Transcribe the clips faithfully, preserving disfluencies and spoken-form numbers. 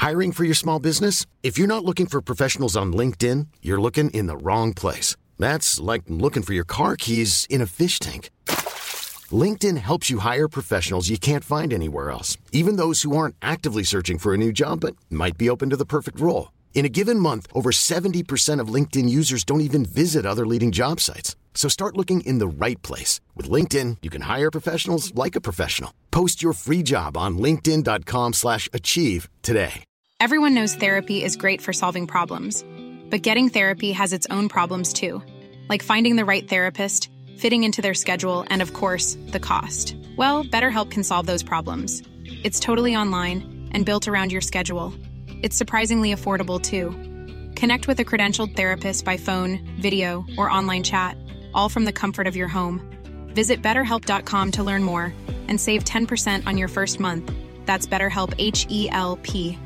Hiring for your small business? If you're not looking for professionals on LinkedIn, you're looking in the wrong place. That's like looking for your car keys in a fish tank. LinkedIn helps you hire professionals you can't find anywhere else, even those who aren't actively searching for a new job but might be open to the perfect role. In a given month, over seventy percent of LinkedIn users don't even visit other leading job sites. So start looking in the right place. With LinkedIn, you can hire professionals like a professional. Post your free job on linkedin.com slash achieve today. Everyone knows therapy is great for solving problems, but getting therapy has its own problems too, like finding the right therapist, fitting into their schedule, and of course, the cost. Well, BetterHelp can solve those problems. It's totally online and built around your schedule. It's surprisingly affordable too. Connect with a credentialed therapist by phone, video, or online chat, all from the comfort of your home. Visit better help dot com to learn more and save ten percent on your first month. That's BetterHelp, H E L P.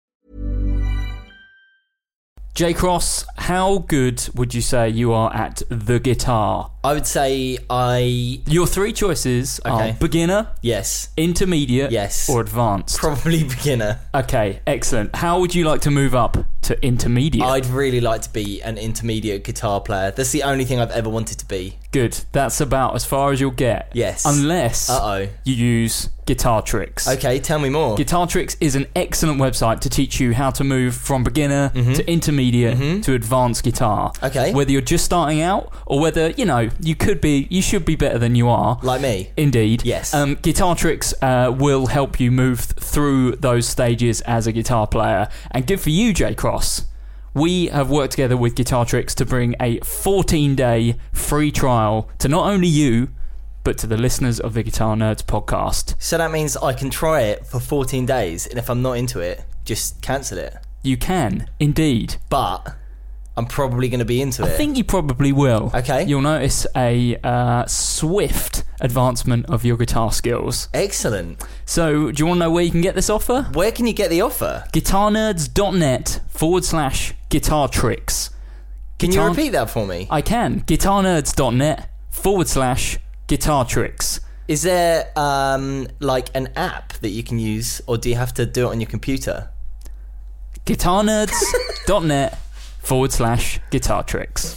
Jay Cross, how good would you say you are at the guitar? I would say I... Your three choices Okay. are beginner, Yes. intermediate, Yes. or advanced. Probably beginner. Okay, excellent. How would you like to move up to intermediate? I'd really like to be an intermediate guitar player. That's the only thing I've ever wanted to be. Good. That's about as far as you'll get. Yes. Unless Uh-oh. you use Guitar Tricks. Okay, tell me more. Guitar Tricks is an excellent website to teach you how to move from beginner Mhm. to intermediate Mhm. to advanced guitar. Okay. Whether you're just starting out or whether, you know, you could be, you should be better than you are. Like me. Indeed. Yes. Um, Guitar Tricks uh, will help you move th- through those stages as a guitar player. And good for you, Jay Cross. We have worked together with Guitar Tricks to bring a fourteen-day free trial to not only you, but to the listeners of the Guitar Nerds podcast. So that means I can try it for fourteen days, and if I'm not into it, just cancel it. You can, indeed. But I'm probably going to be into I it. think you probably will. Okay. You'll notice a uh, swift advancement of your guitar skills. Excellent. So, do you want to know where you can get this offer? Where can you get the offer? guitarnerds.net forward slash guitar tricks. Can Guitar- you repeat that for me? I can. guitarnerds.net forward slash guitar tricks. Is there um, like an app that you can use, or do you have to do it on your computer? guitarnerds.net forward slash guitar tricks.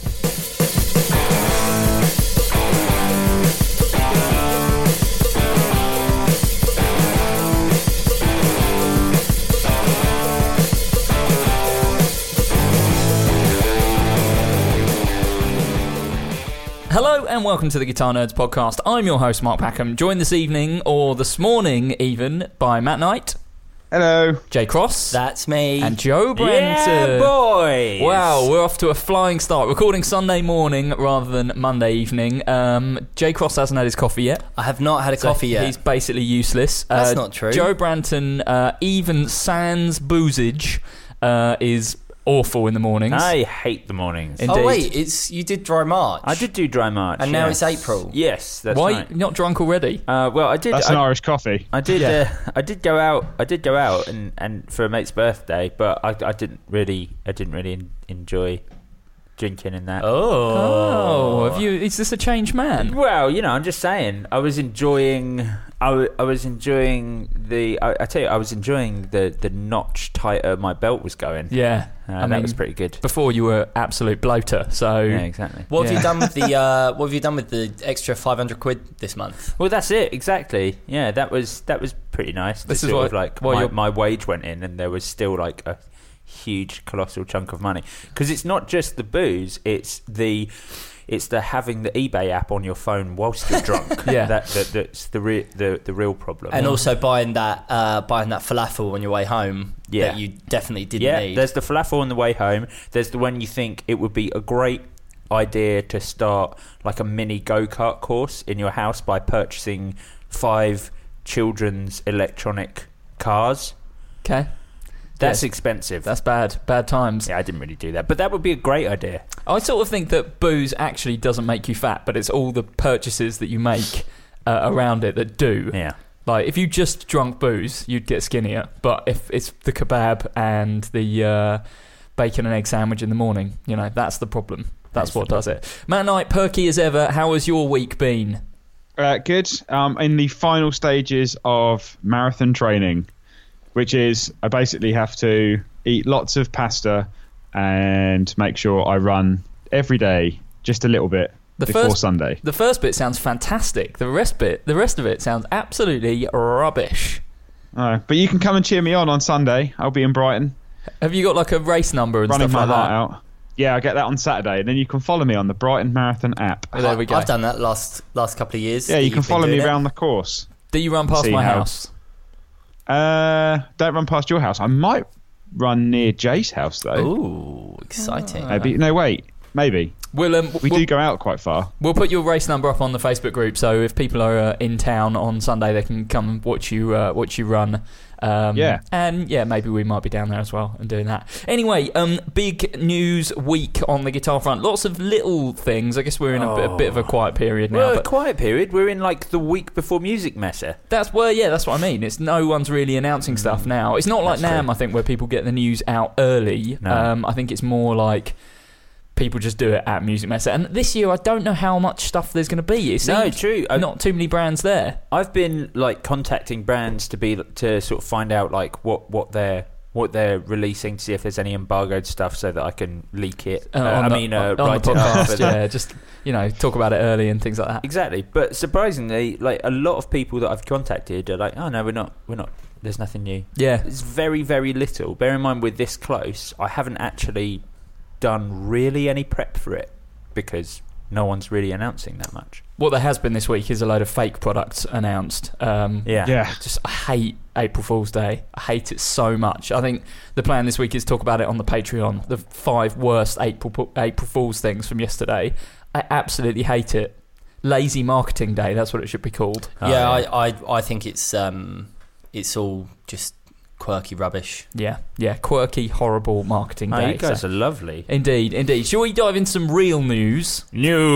Hello and welcome to the Guitar Nerds podcast. I'm your host, Mark Packham, joined this evening, or this morning even, by Matt Knight. Hello. Jay Cross. That's me. And Joe Branton. Yeah, boys. Wow, we're off to a flying start. Recording Sunday morning rather than Monday evening. Um, Jay Cross hasn't had his coffee yet. I have not had a So coffee yet. He's basically useless. That's Uh, not true. Joe Branton, uh, even sans boozage, uh, is awful in the mornings. I hate the mornings. Indeed. Oh wait, it's you did dry March. I did do dry March, And now yes. it's April. Yes, that's Why right. you're not drunk already? Uh, well, I did. That's I, an Irish coffee. I did. Yeah. Uh, I did go out. I did go out and, and for a mate's birthday, but I, I didn't really. I didn't really en- enjoy drinking and that. Oh, have you? Is this a changed man? Well, you know, I'm just saying. I was enjoying. I, w- I was enjoying the. I, I tell you, I was enjoying the the notch tighter my belt was going. Yeah, Uh, I that mean, was pretty good. Before you were absolute bloater, so Yeah, exactly. What have Yeah. you done with the uh, What have you done with the extra five hundred quid this month? Well, that's it exactly. Yeah, that was that was pretty nice. This to is sort what- of like what my, you're- my wage went in, and there was still like a huge, colossal chunk of money. Because it's not just the booze; it's the it's the having the eBay app on your phone whilst you're drunk. Yeah. that, that that's the re- the the real problem. And also buying that uh, buying that falafel on your way home Yeah. that you definitely didn't yeah, need. there's the falafel on the way home. There's the when you think it would be a great idea to start like a mini go-kart course in your house by purchasing five children's electronic cars. okay, That's Yes. expensive. that's bad. Bad times. yeah, I didn't really do that, but that would be a great idea. I sort of think that booze actually doesn't make you fat, but it's all the purchases that you make uh, around it that do. Yeah, Like, if you just drunk booze, you'd get skinnier. But if it's the kebab and the uh, bacon and egg sandwich in the morning, you know, that's the problem. That's, That's what the does it. Matt Knight, perky as ever. How has your week been? Uh, good. Um, in the final stages of marathon training. which is I basically have to eat lots of pasta and make sure I run every day, just a little bit The before first, Sunday. The first bit sounds fantastic. The rest bit, the rest of it sounds absolutely rubbish. Uh, but you can come and cheer me on on Sunday. I'll be in Brighton. Have you got like a race number and running stuff my like heart that? out. Yeah, I get that on Saturday, and then you can follow me on the Brighton Marathon app. Oh, there we go. I've done that last last couple of years. Yeah, you can You've been follow me doing it. around the course. Do you run past See my how- house? Uh, don't run past your house. I might run near Jay's house though. Ooh, exciting. Maybe. No, wait. Maybe. We'll, um, We we'll, do go out quite far. we'll put your race number up on the Facebook group, so if people are uh, in town on Sunday, they can come and watch you uh, watch you run. Um, Yeah. And yeah, maybe we might be down there as well and doing that. Anyway, um, big news week on the guitar front. Lots of little things. I guess we're in a, bit, a bit of a quiet period now. Well, a but quiet period. We're in like the week before Music Messer. that's well, yeah, that's what I mean. It's no one's really announcing stuff now. It's not like That's NAMM, true. I think, where people get the news out early. No. Um, I think it's more like people just do it at Music Messer. And this year, I don't know how much stuff there's going to be. It No, seems true. I- not too many brands there. I've been like contacting brands to be to sort of find out like what what they're what they're releasing, to see if there's any embargoed stuff so that I can leak it. Uh, Uh, on I the, mean, uh, on write the it up. podcast, and- yeah, just you know, talk about it early and things like that. Exactly, but surprisingly, like a lot of people that I've contacted are like, "Oh no, we're not, we're not. There's nothing new." Yeah, It's very, very little. Bear in mind, we're this close. I haven't actually done really any prep for it because no one's really announcing that much. what there has been this week is a load of fake products announced. Um, Yeah, Yeah. Just I hate April Fool's Day. I hate it so much. I think the plan this week is to talk about it on the Patreon. The five worst April April Fool's things from yesterday. I absolutely hate it. Lazy Marketing Day. That's what it should be called. Oh, yeah, yeah. I, I I think it's um it's all just quirky rubbish. Yeah, yeah. Quirky, horrible marketing Oh, day. you guys So- are lovely. Indeed, indeed. Shall we dive into some real news?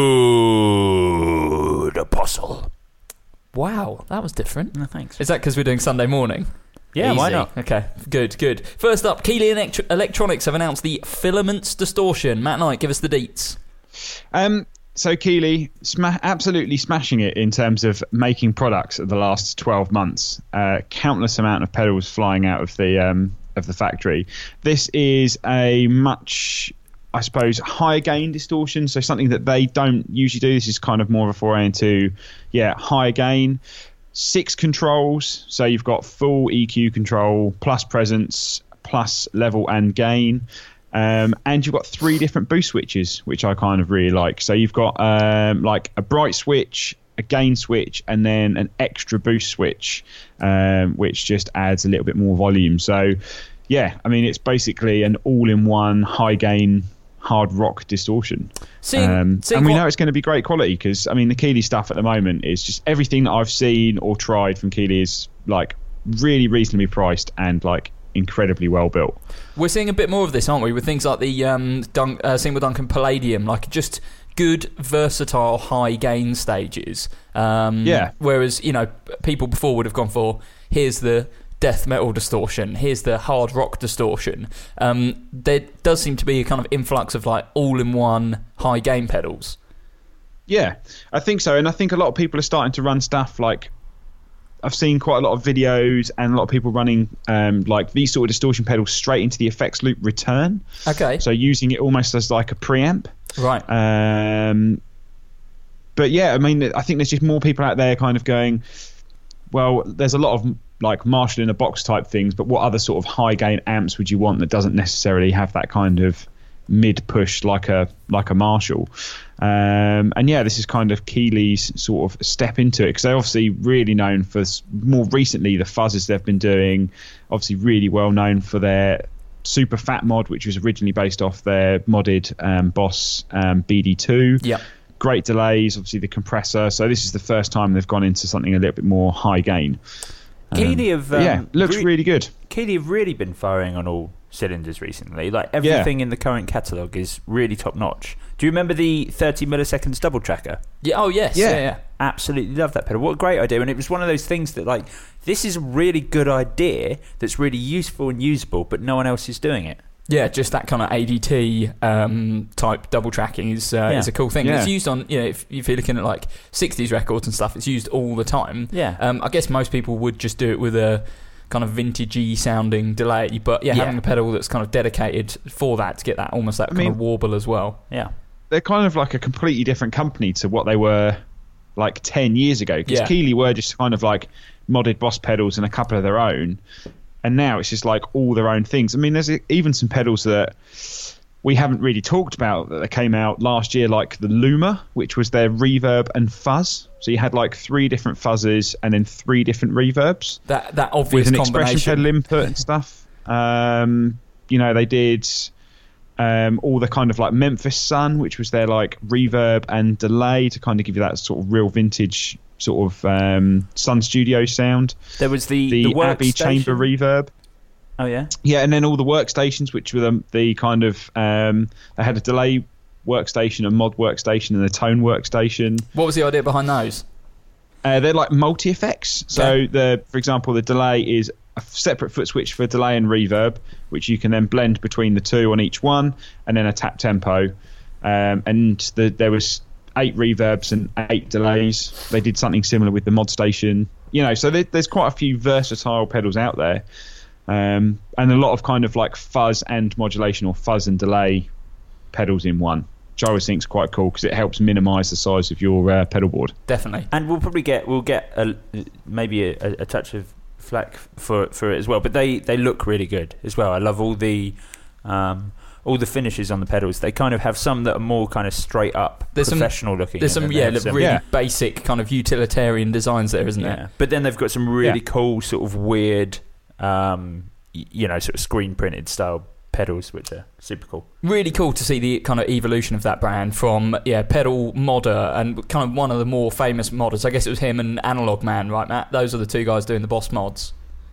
Nude Apostle. Wow, that was different. No, thanks. Is that because we're doing Sunday morning? Yeah, why Easy. not? Okay, good, good. First up, Keeley Electro- Electronics have announced the Filaments Distortion. Matt Knight, give us the deets. Um, so Keeley, sma- absolutely smashing it in terms of making products of the last twelve months. Uh, countless amount of pedals flying out of the um, of the factory. This is a much, I suppose, higher gain distortion. So something that they don't usually do. This is kind of more of a foray into, yeah, higher gain. Six controls. So you've got full E Q control, plus presence, plus level and gain. Um, and you've got three different boost switches, which I kind of really like. So you've got um, like a bright switch, a gain switch, and then an extra boost switch, um, which just adds a little bit more volume. So, yeah, I mean, it's basically an all-in-one high gain hard rock distortion. Seeing, Um, seeing and we what- know it's going to be great quality because, I mean, the Keeley stuff at the moment is just everything that I've seen or tried from Keeley is like really reasonably priced and like incredibly well built. We're seeing a bit more of this, aren't we? With things like the um, Dun- uh, Single Duncan Palladium, like just good, versatile, high gain stages. Um, Yeah. Whereas, you know, people before would have gone for, here's the death metal distortion, here's the hard rock distortion. Um, there does seem to be a kind of influx of like all-in-one high gain pedals. Yeah, I think so. And I think a lot of people are starting to run stuff like I've seen quite a lot of videos and a lot of people running um, like these sort of distortion pedals straight into the effects loop return. Okay. So using it almost as like a preamp. Right. Um, but yeah, I mean, I think there's just more people out there kind of going, well, there's a lot of like Marshall in a box type things, but what other sort of high gain amps would you want that doesn't necessarily have that kind of mid push like a like a Marshall? Um, and yeah, this is kind of Keeley's sort of step into it because they're obviously really known for s- more recently the fuzzes they've been doing. Obviously, really well known for their Super Fat mod, which was originally based off their modded um, Boss um, B D two. Yep. Great delays, obviously the compressor. So this is the first time they've gone into something a little bit more high gain. Um, Keeley have but yeah, um, looks re- really good. Keeley have really been firing on all cylinders recently. Like everything in the current catalogue is really top notch. Do you remember the thirty milliseconds double tracker? Yeah. Oh, yes. Yeah. Yeah, yeah. Absolutely love that pedal. What a great idea. And it was one of those things that like this is a really good idea that's really useful and usable, but no one else is doing it. Yeah, just that kind of A D T um, type double tracking is uh, Yeah. is a cool thing. Yeah. It's used on, you know, if, if you're looking at like sixties records and stuff, it's used all the time. Yeah. Um, I guess most people would just do it with a kind of vintagey sounding delay. But yeah, Yeah. having a pedal that's kind of dedicated for that to get that almost that I kind mean- of warble as well. Yeah. They're kind of like a completely different company to what they were like ten years ago. Because Yeah. Keeley were just kind of like modded Boss pedals and a couple of their own. And now it's just like all their own things. I mean, there's even some pedals that we haven't really talked about that came out last year, like the Luma, which was their reverb and fuzz. So you had like three different fuzzes and then three different reverbs That that obvious with an expression combination. pedal input and stuff. Um, you know, they did um, all the kind of like Memphis Sun, which was their like reverb and delay to kind of give you that sort of real vintage sort of um, Sun Studio sound. There was the The, the Abbey workstation. Chamber reverb. Oh yeah. Yeah, and then all the workstations, which were the, the kind of um, they had a delay workstation, a mod workstation, and a tone workstation. What was the idea behind those? Uh, they're like multi effects. So Okay. the, for example, the delay is a separate foot switch for delay and reverb, which you can then blend between the two on each one, and then a tap tempo. Um, and the, there was eight reverbs and eight delays. They did something similar with the mod station. You know, so there, there's quite a few versatile pedals out there. Um, and a lot of kind of like fuzz and modulation or fuzz and delay pedals in one, which I always think is quite cool because it helps minimise the size of your uh, pedal board. Definitely. And we'll probably get we'll get a, maybe a, a touch of flack for for it as well. But they, they look really good as well. I love all the um, all the finishes on the pedals. They kind of have some that are more kind of straight up There's some- professional looking. There's and some then they yeah, have look, some- really Yeah. basic kind of utilitarian designs there, isn't yeah. there? But then they've got some really Yeah. cool sort of weird, um, y- you know, sort of screen printed style pedals, which are super cool. Really cool to see the kind of evolution of that brand from yeah pedal modder and kind of one of the more famous modders. I guess it was him and Analog Man, right, Matt? Those are the two guys doing the Boss mods.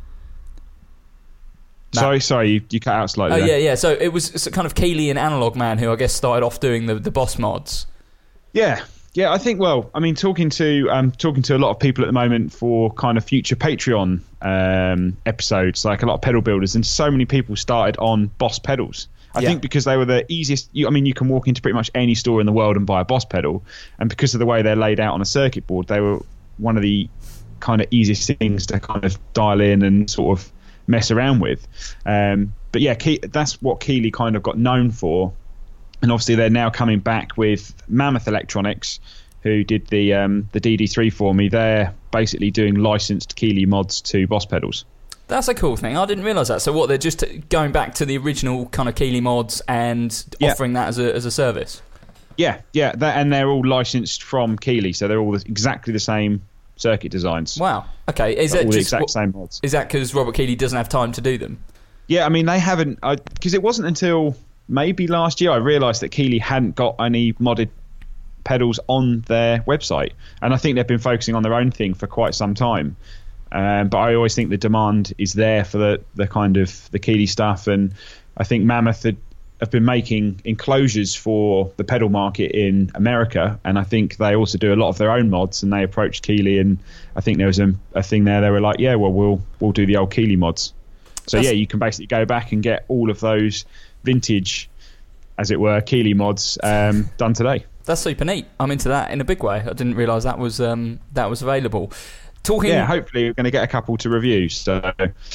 Matt? Sorry, sorry, you, you cut out slightly. Oh there. yeah, yeah. So it was so kind of Keeley and Analog Man who I guess started off doing the, the Boss mods. Yeah, yeah. I think. Well, I mean, talking to um, talking to a lot of people at the moment for kind of future Patreon um, episodes, like a lot of pedal builders, and so many people started on Boss pedals. I Yeah. think because they were the easiest. You, I mean, you can walk into pretty much any store in the world and buy a Boss pedal, and because of the way they're laid out on a circuit board, they were one of the kind of easiest things to kind of dial in and sort of mess around with. Um, but yeah, Ke- that's what Keeley kind of got known for. And obviously they're now coming back with Mammoth Electronics, who did the um, the D D three for me. They're basically doing licensed Keeley mods to Boss pedals. That's a cool thing. I didn't realise that. So what, they're just going back to the original kind of Keeley mods and Yeah. offering that as a as a service? Yeah, yeah, that, and they're all licensed from Keeley, so they're all exactly the same circuit designs. Wow. Okay. Is all that the just exact what- same mods. is that because Robert Keeley doesn't have time to do them? Yeah, I mean they haven't, because it wasn't until maybe last year I realised that Keeley hadn't got any modded pedals on their website, and I think they've been focusing on their own thing for quite some time. Um, but I always think the demand is there for the, the kind of the Keeley stuff, and I think Mammoth had, have been making enclosures for the pedal market in America, and I think they also do a lot of their own mods, and they approached Keeley, and I think there was a, a thing there. They were like, yeah, well, we'll we'll do the old Keeley mods. So That's- yeah, you can basically go back and get all of those vintage, as it were, Keeley mods um, done today. That's super neat. I'm into that in a big way. I didn't realise that was um, that was available. Talking Yeah, hopefully we're going to get a couple to review. So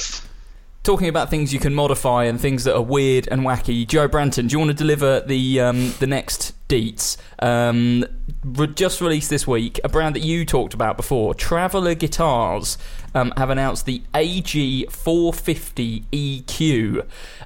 talking about things you can modify and things that are weird and wacky. Joe Branton, do you want to deliver the um, the next deets? Um, re- just released this week, a brand that you talked about before, Traveller Guitars, um, have announced the A G four fifty E Q.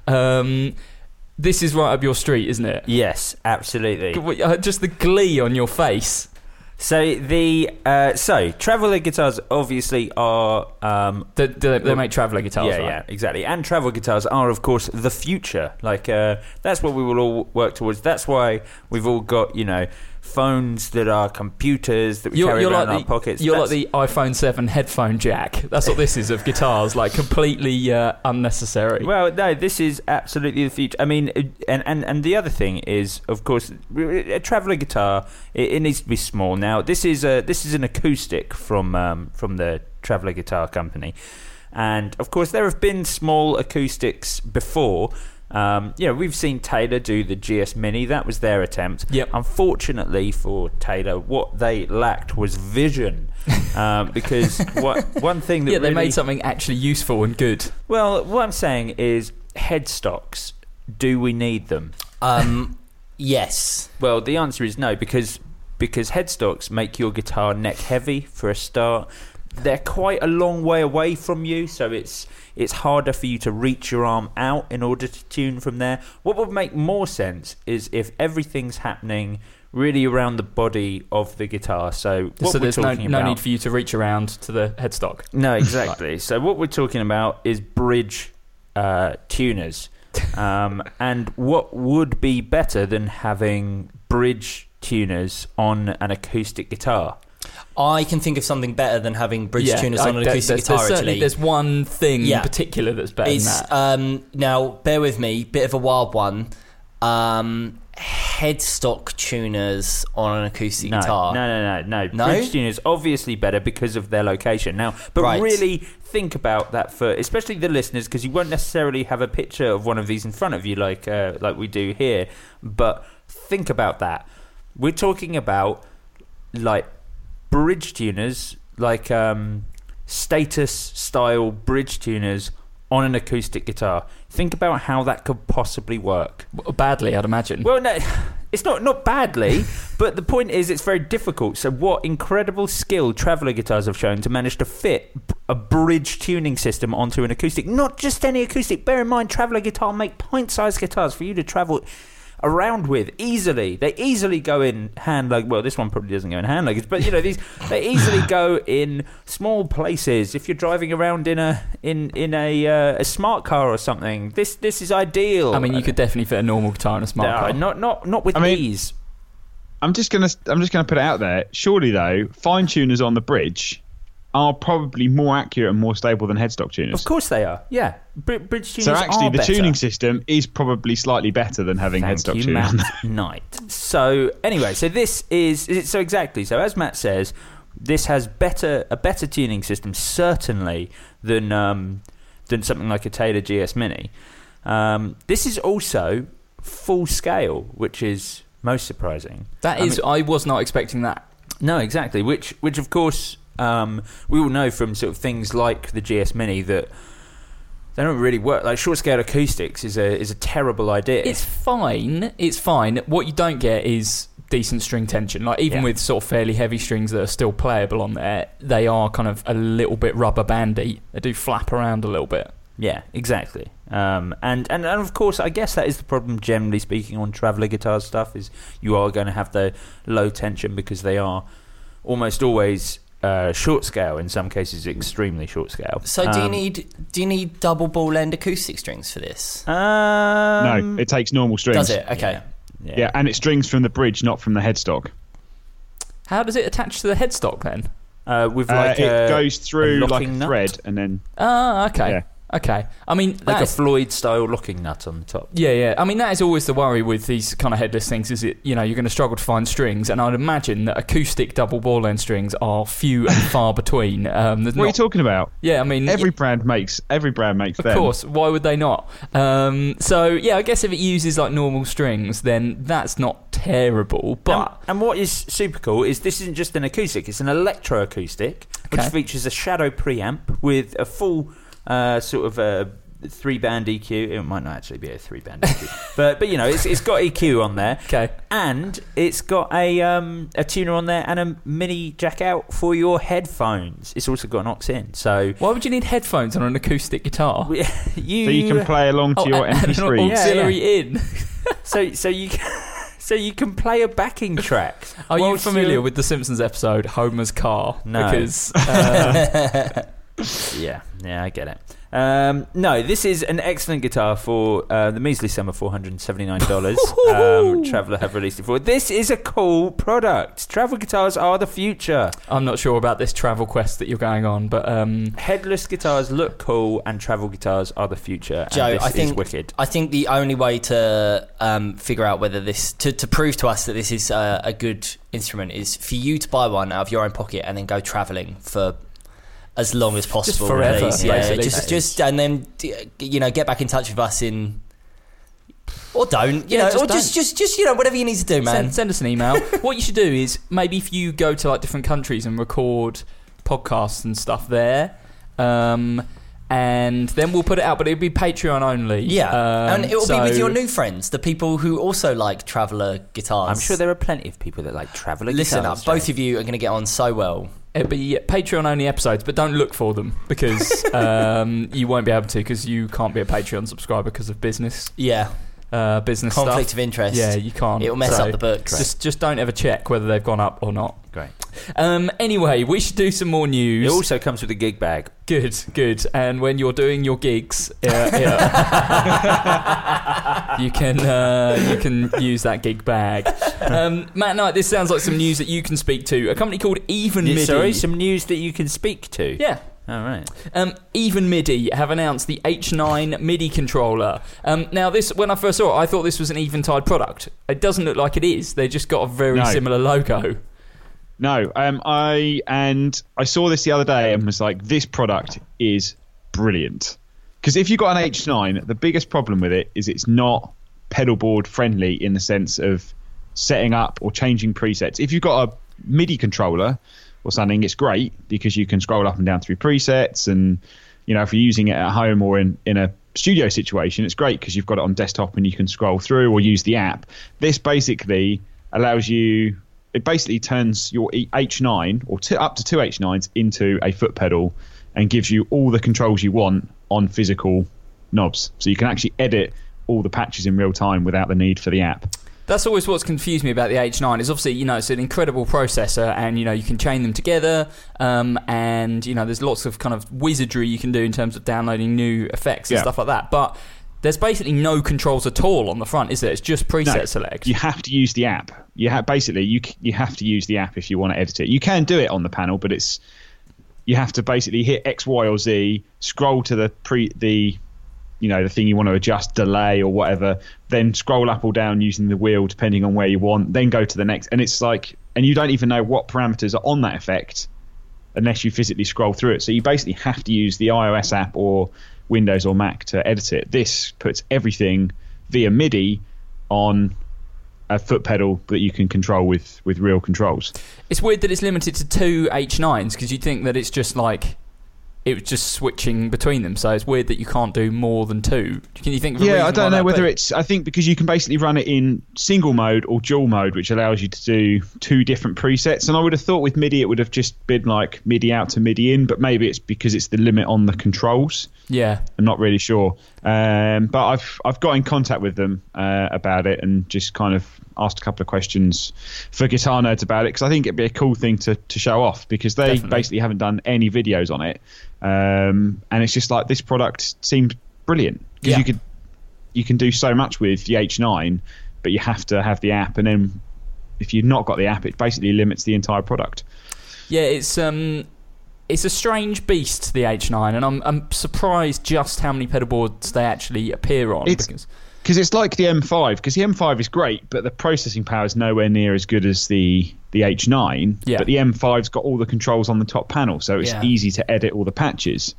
Um, this is right up your street, isn't it? Yes, absolutely. Uh, Just the glee on your face. So the uh, so Traveller guitars obviously are um, They, they, they make Traveller guitars, yeah, right? yeah, exactly. And travel guitars are, of course, the future. Like uh, that's what we will all work towards. That's why we've all got, you know, phones that are computers that we You're, carry you're around like in the, our pockets. You're That's- like the iPhone seven headphone jack. That's what this is of guitars, like completely uh, unnecessary. Well, no, this is absolutely the future. I mean, and, and, and the other thing is, of course, a Traveller guitar, it, it needs to be small. Now, this is a this is an acoustic from um, from the Traveller Guitar Company, and of course, there have been small acoustics before, Um, you know, we've seen Taylor do the G S Mini. That was their attempt. Yep. Unfortunately for Taylor, what they lacked was vision. um, because what, one thing that yeah, they really, made something actually useful and good. Well, what I'm saying is headstocks. Do we need them? Um, yes. Well, the answer is no, because because headstocks make your guitar neck heavy for a start. They're quite a long way away from you, so it's it's harder for you to reach your arm out in order to tune from there. What would make more sense is if everything's happening really around the body of the guitar. So what so we're there's no, talking no about, need for you to reach around to the headstock. No, exactly. So what we're talking about is bridge uh, tuners. Um, and what would be better than having bridge tuners on an acoustic guitar? I can think of something better than having bridge Yeah, tuners I- on an there- acoustic there's, guitar, there's certainly- actually. There's one thing Yeah. in particular that's better It's, than that. um, now, bear with me, bit of a wild one. Um, headstock tuners on an acoustic No, guitar. no, no, no, no. No? Bridge tuners obviously better because of their location. Now, but Right. really think about that for, especially the listeners, because you won't necessarily have a picture of one of these in front of you like uh, like we do here. But think about that. We're talking about like bridge tuners, like um, status style bridge tuners on an acoustic guitar. Think about how that could possibly work. Badly, I'd imagine. Well, no, it's not not badly, but the point is it's very difficult. So what incredible skill Traveller guitars have shown to manage to fit a bridge tuning system onto an acoustic. Not just any acoustic. Bear in mind, Traveller guitar make pint-sized guitars for you to travel around with easily. They easily go in hand luggage. Well, this one probably doesn't go in hand luggage, but you know these they easily go in small places. If you're driving around in a in in a uh, a smart car or something, this this is ideal. I mean, you could definitely fit a normal guitar in a smart No, car. not not not with I mean- ease. I'm just gonna I'm just gonna put it out there. Surely though, fine tuners on the bridge are probably more accurate and more stable than headstock tuners. Of course they are. Yeah, Br- bridge tuners So actually, are the better. tuning system is probably slightly better than having Thank headstock you, tuners. Matt Knight. So anyway, so this is so exactly. So as Matt says, this has better a better tuning system certainly than um, than something like a Taylor G S Mini. Um, this is also full scale, which is most surprising. That I is, mean- I was not expecting that. No, exactly. Which, which of course, um, we all know from sort of things like the G S Mini that they don't really work. Like short scale acoustics is a is a terrible idea. It's fine. It's fine. What you don't get is decent string tension. Like even Yeah. with sort of fairly heavy strings that are still playable on there, they are kind of a little bit rubber bandy. They do flap around a little bit. Yeah, exactly. Um, and, and and of course, I guess that is the problem. Generally speaking, on Traveller guitar stuff, is you are going to have the low tension because they are almost always uh, short scale. In some cases, extremely short scale. So do you Um, need do you need double ball end acoustic strings for this? Um, No, it takes normal strings. Does it? Okay. Yeah. Yeah, and it strings from the bridge, not from the headstock. How does it attach to the headstock then? Uh, with Uh, like it a, goes through a like a locking nut? thread, and then Ah, okay. Yeah. Okay. I mean, like a that's, Floyd style locking nut on the top. yeah, yeah. I mean, that is always the worry with these kind of headless things. Is it, you know, you're going to struggle to find strings, and I'd imagine that acoustic double ball end strings are few and far between. Um, there's what are you not- talking about? Yeah, I mean, Every brand makes every brand makes Of them. course, why would they not? Um, so yeah, I guess if it uses like normal strings, then that's not terrible. But and, and what is super cool is this isn't just an acoustic; it's an electroacoustic, which Okay. features a shadow preamp with a full uh, sort of a three band E Q. It might not actually be a three band E Q, but but you know, it's it's got E Q on there. okay, And it's got a um, a tuner on there and a mini jack out for your headphones. It's also got an aux in. So why would you need headphones on an acoustic guitar? you So you can play along to Oh, your and- M P and an three. Yeah, auxiliary in. so so you can, so you can play a backing track. Are you whilst familiar you're- with the Simpsons episode Homer's Car? No. Because uh, Yeah, yeah, I get it. Um, no, this is an excellent guitar for uh, the measly sum of four hundred and seventy nine dollars. um, Traveller have released it for. This is a cool product. Travel guitars are the future. I'm not sure about this travel quest that you're going on, but um, Headless guitars look cool, and travel guitars are the future. And Joe, this I is think wicked. I think the only way to um, figure out whether this to, to prove to us that this is uh, a good instrument is for you to buy one out of your own pocket and then go travelling for as long as possible. forever, please. Yeah, basically. just just and then you know get back in touch with us in Or don't, you Yeah, know, just or just, don't. just, just, you know, whatever you need to do, man. Send, send us an email. What you should do is maybe if you go to like different countries and record podcasts and stuff there, um, and then we'll put it out, but it'll be Patreon only. Yeah, um, and it will so- be with your new friends, the people who also like Traveller guitars. I'm sure there are plenty of people that like Traveller Listen guitars. up, both of you are going to get on so well. It'll be Patreon only episodes, but don't look for them because um, you won't be able to because you can't be a Patreon subscriber because of business. Yeah. Uh, business Conflict stuff. of interest. Yeah, you can't. It'll mess So up the books. Just, just don't ever check whether they've gone up or not. Great. Um, anyway, we should do some more news. It also comes with a gig bag. Good, good. And when you're doing your gigs, uh, yeah, you can uh, you can use that gig bag. Um, Matt Knight, this sounds like some news that you can speak to. A company called Even Yeah, MIDI. sorry, some news that you can speak to. Yeah. All right. Um, Even MIDI have announced the H nine MIDI controller. Um, now, this when I first saw it, I thought this was an Eventide product. It doesn't look like it is. They just got a very No. similar logo. No, um, I and I saw this the other day and was like, this product is brilliant. Because if you've got an H nine, the biggest problem with it is it's not pedal board friendly in the sense of setting up or changing presets. If you've got a MIDI controller or something, it's great because you can scroll up and down through presets, and you know if you're using it at home or in, in a studio situation, it's great because you've got it on desktop and you can scroll through or use the app. This basically allows you. It basically turns your H nine or t- up to two H nines into a foot pedal and gives you all the controls you want on physical knobs. So you can actually edit all the patches in real time without the need for the app. That's always what's confused me about the H nine is obviously, you know, it's an incredible processor and, you know, you can chain them together um, and, you know, there's lots of kind of wizardry you can do in terms of downloading new effects and Yeah. stuff like that. But there's basically no controls at all on the front, is there? It's just preset No, select. You have to use the app. You have basically you c- you have to use the app if you want to edit it. You can do it on the panel, but it's you have to basically hit X, Y, or Z, scroll to the pre the you know the thing you want to adjust, delay or whatever, then scroll up or down using the wheel depending on where you want, then go to the next, and it's like, and you don't even know what parameters are on that effect unless you physically scroll through it. So you basically have to use the iOS app or Windows or Mac to edit it. This puts everything via MIDI on a foot pedal that you can control with, with real controls. It's weird that it's limited to two H nines because you'd think that it's just like it was just switching between them. So it's weird that you can't do more than two. Can you think of a Yeah, reason I don't why know that'd whether be? it's. I think because you can basically run it in single mode or dual mode, which allows you to do two different presets. And I would have thought with MIDI it would have just been like MIDI out to MIDI in, but maybe it's because it's the limit on the controls. Yeah. I'm not really sure, um, but I've I've got in contact with them uh, about it and just kind of asked a couple of questions for Guitar Nerds about it because I think it'd be a cool thing to, to show off because they Definitely. basically haven't done any videos on it, um, and it's just like this product seemed brilliant because Yeah. you could you can do so much with the H nine, but you have to have the app, and then if you've not got the app, it basically limits the entire product. Yeah, it's um, it's a strange beast, the H nine, and I'm I'm surprised just how many pedal boards they actually appear on. It's- because Because it's like the M five, because the M five is great, but the processing power is nowhere near as good as the the H nine. Yeah. But the M five's got all the controls on the top panel, so it's Yeah. easy to edit all the patches.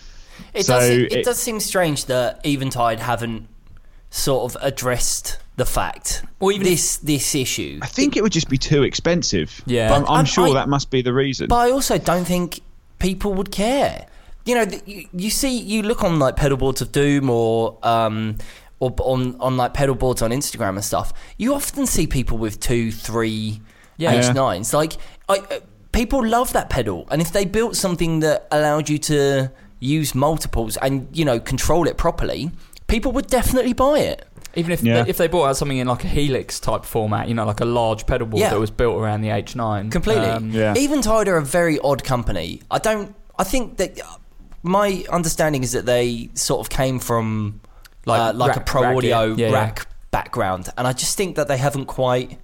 It, So does, it, it- does seem strange that Eventide haven't sort of addressed the fact Or even this this issue. I think it would just be too expensive. Yeah. I'm, But I'm I'm- sure I- that must be the reason. But I also don't think people would care. You know, th- you, you see, you look on like pedal boards of Doom or um, or b- on on like pedal boards on Instagram and stuff. You often see people with two, three Yeah. H nines. Like, I, uh, people love that pedal, and if they built something that allowed you to use multiples and you know control it properly, people would definitely buy it. even if Yeah. they, if they brought out something in like a Helix type format, you know, like a large pedal board Yeah. that was built around the H nine, Completely. Um, Yeah. Eventide are a very odd company. I don't. I think that my understanding is that they sort of came from like, Like uh, like a rack- pro rack, audio yeah. Yeah, rack background, and I just think that they haven't quite.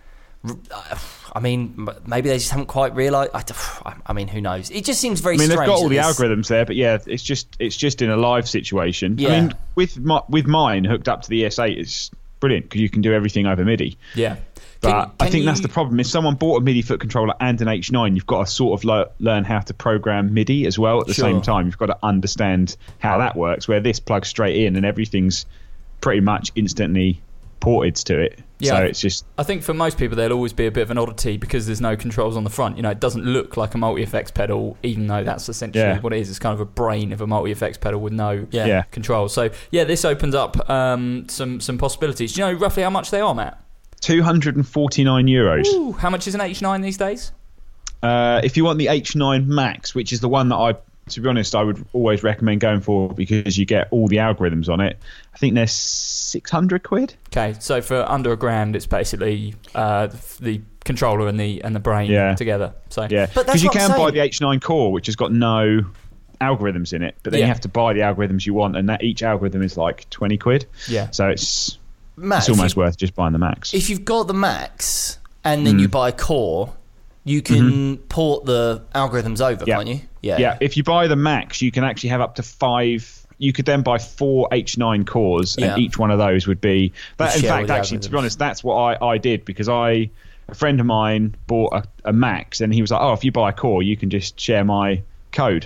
I mean, m- maybe they just haven't quite realised. I, d- I mean, who knows? It just seems very. I mean, they've strange got all that the this- algorithms there, but yeah, it's just it's just in a live situation. Yeah. I mean, with my, with mine hooked up to the E S eight, it's brilliant because you can do everything over MIDI. yeah. But Can- I can think that's you- the problem. If someone bought a MIDI foot controller and an H nine, you've got to sort of le- learn how to program MIDI as well at the Sure. same time. You've got to understand how that works, where this plugs straight in and everything's pretty much instantly ported to it. Yeah. So it's just... I think for most people there'll always be a bit of an oddity because there's no controls on the front. You know, it doesn't look like a multi-effects pedal, even though that's essentially Yeah. what it is. It's kind of a brain of a multi-effects pedal with no Yeah. Yeah. controls. So, yeah, this opens up um, some, some possibilities. Do you know roughly how much they are, Matt? two hundred forty-nine euros. Ooh, how much is an H nine these days? Uh, if you want the H nine Max, which is the one that I, to be honest, I would always recommend going for because you get all the algorithms on it, I think they're six hundred quid. Okay, so for under a grand, it's basically uh, the controller and the and the brain Yeah. together. So Yeah, But that's because you what I'm can buy saying. the H nine Core, which has got no algorithms in it, but then Yeah. you have to buy the algorithms you want, and that each algorithm is like twenty quid. Yeah. So it's Matt, it's if almost you- worth just buying the Max. If you've got the Max and then you Mm. buy Core, you can port the algorithms over, Mm-hmm. Yeah. can't you? Yeah. Yeah, if you buy the Max, you can actually have up to five. You could then buy four H nine cores, Yeah. and each one of those would be. That, in share all fact, the actually, to be algorithms. honest, that's what I, I did because I, a friend of mine bought a, a Max, and he was like, "Oh, if you buy a core, you can just share my code."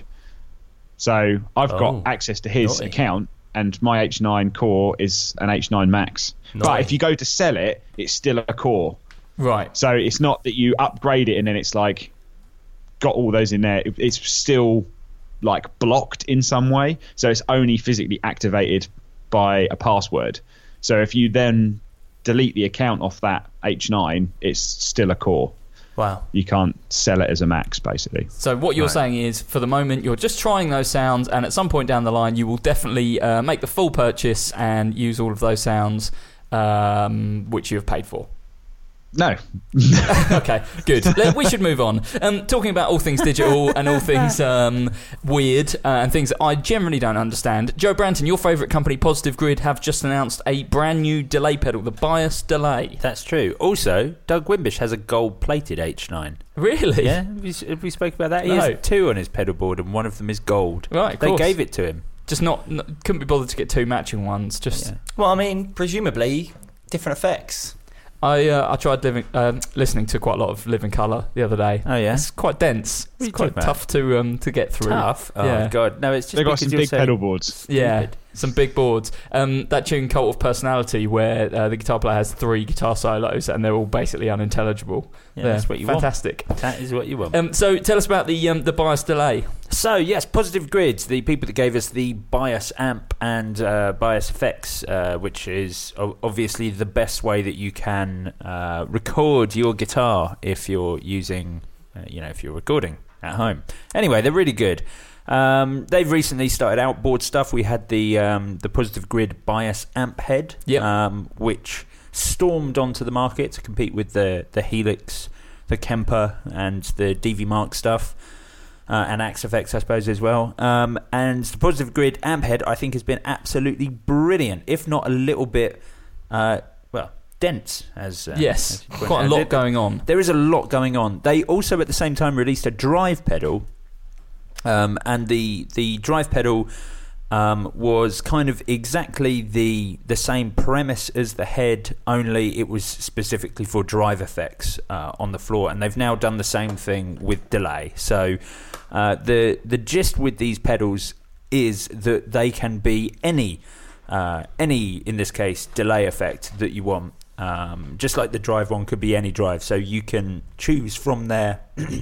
So I've Oh, got access to his naughty. account, and my H nine core is an H nine Max. But Naughty. if you go to sell it, it's still a core. Right. So it's not that you upgrade it and then it's like got all those in there. It- It's still like blocked in some way. So it's only physically activated by a password. So if you then delete the account off that H nine, it's still a core. Wow. You can't sell it as a Max, basically. So what you're Right. saying is, for the moment, you're just trying those sounds, and at some point down the line, you will definitely uh, make the full purchase and use all of those sounds, um, which you have paid for. No. Okay, good. Let- We should move on. Um, talking about all things digital and all things um, weird uh, and things that I generally don't understand. Joe Branton, your favourite company, Positive Grid, have just announced a brand new delay pedal, the Bias Delay. That's true. Also, Doug Wimbish has a gold-plated H nine. Really? Yeah, have we, have we spoke about that? He No. has two on his pedal board, and one of them is gold. Right, of They course. gave it to him. Just not, not couldn't be bothered to get two matching ones. Just Yeah. Well, I mean, presumably different effects. I uh, I tried living, um, listening to quite a lot of Living Colour the other day. Oh, yeah? It's quite dense. What are you It's quite talking about? tough to um to get through. Tough? Oh, Yeah. God. No, it's just They've got because some you're big so pedal boards. Yeah, stupid. some big boards. Um, that tune Cult of Personality, where uh, the guitar player has three guitar solos and they're all basically unintelligible. Yeah, They're that's what you want. fantastic. That is what you want. Um, so tell us about the um, the Bias Delay. So, yes, Positive Grid, the people that gave us the Bias amp and uh, Bias effects, uh, which is o- obviously the best way that you can uh, record your guitar if you're using, uh, you know, if you're recording at home. Anyway, they're really good. Um, they've recently started outboard stuff. We had the um, the Positive Grid Bias amp head, Yep. um, which stormed onto the market to compete with the, the Helix, the Kemper, and the D V Mark stuff. Uh, and Axe Effects, I suppose, as well. Um, and the Positive Grid amp head, I think, has been absolutely brilliant, if not a little bit, uh, well, dense. As uh, Yes, as you point quite a out. lot There- going on. There is a lot going on. They also, at the same time, released a drive pedal, um, and the the drive pedal um, was kind of exactly the the same premise as the head, only it was specifically for drive effects uh, on the floor. And they've now done the same thing with delay. So uh, the the gist with these pedals is that they can be any uh, any in this case delay effect that you want. Um, just like the drive one could be any drive, so you can choose from their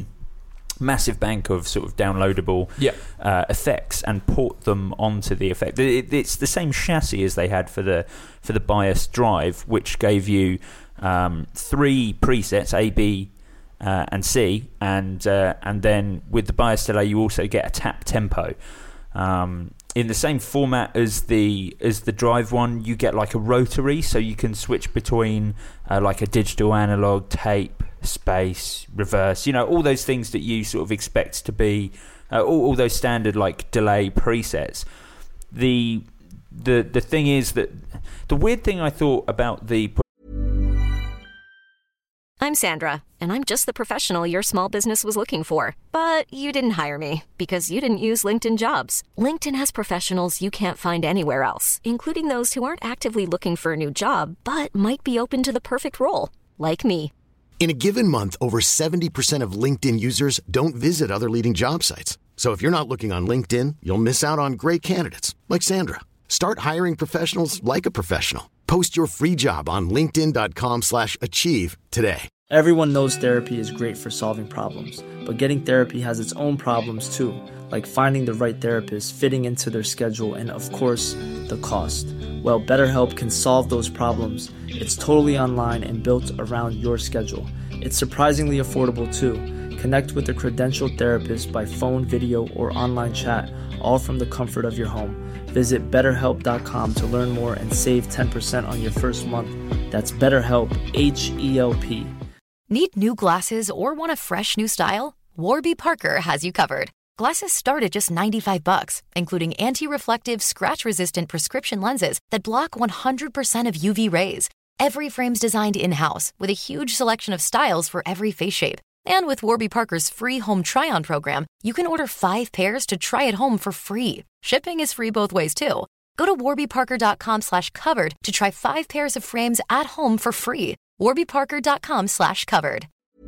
massive bank of sort of downloadable Yeah. uh, effects and port them onto the effect. It, it's the same chassis as they had for the for the Bias drive, which gave you um, three presets, A, B, uh, and C, and uh, and then with the Bias delay, you also get a tap tempo. Um, in the same format as the as the drive one, you get like a rotary, so you can switch between uh, like a digital, analog, tape, space, reverse, you know, all those things that you sort of expect to be uh, all, all those standard like delay presets. The the the thing is that the weird thing I thought about the I'm Sandra, and I'm just the professional your small business was looking for. But you didn't hire me because you didn't use LinkedIn Jobs. LinkedIn has professionals you can't find anywhere else, including those who aren't actively looking for a new job, but might be open to the perfect role, like me. In a given month, over seventy percent of LinkedIn users don't visit other leading job sites. So if you're not looking on LinkedIn, you'll miss out on great candidates like Sandra. Start hiring professionals like a professional. Post your free job on linkedin.com slash achieve today. Everyone knows therapy is great for solving problems, but getting therapy has its own problems too, like finding the right therapist, fitting into their schedule, and of course, the cost. Well, BetterHelp can solve those problems. It's totally online and built around your schedule. It's surprisingly affordable too. Connect with a credentialed therapist by phone, video, or online chat, all from the comfort of your home. Visit better help dot com to learn more and save ten percent on your first month. That's BetterHelp, H E L P. Need new glasses or want a fresh new style? Warby Parker has you covered. Glasses start at just ninety-five bucks, including anti-reflective, scratch-resistant prescription lenses that block one hundred percent of U V rays. Every frame's designed in-house with a huge selection of styles for every face shape. And with Warby Parker's free home try-on program, you can order five pairs to try at home for free. Shipping is free both ways, too. Go to warby parker dot com slash covered to try five pairs of frames at home for free. warby parker dot com slash covered.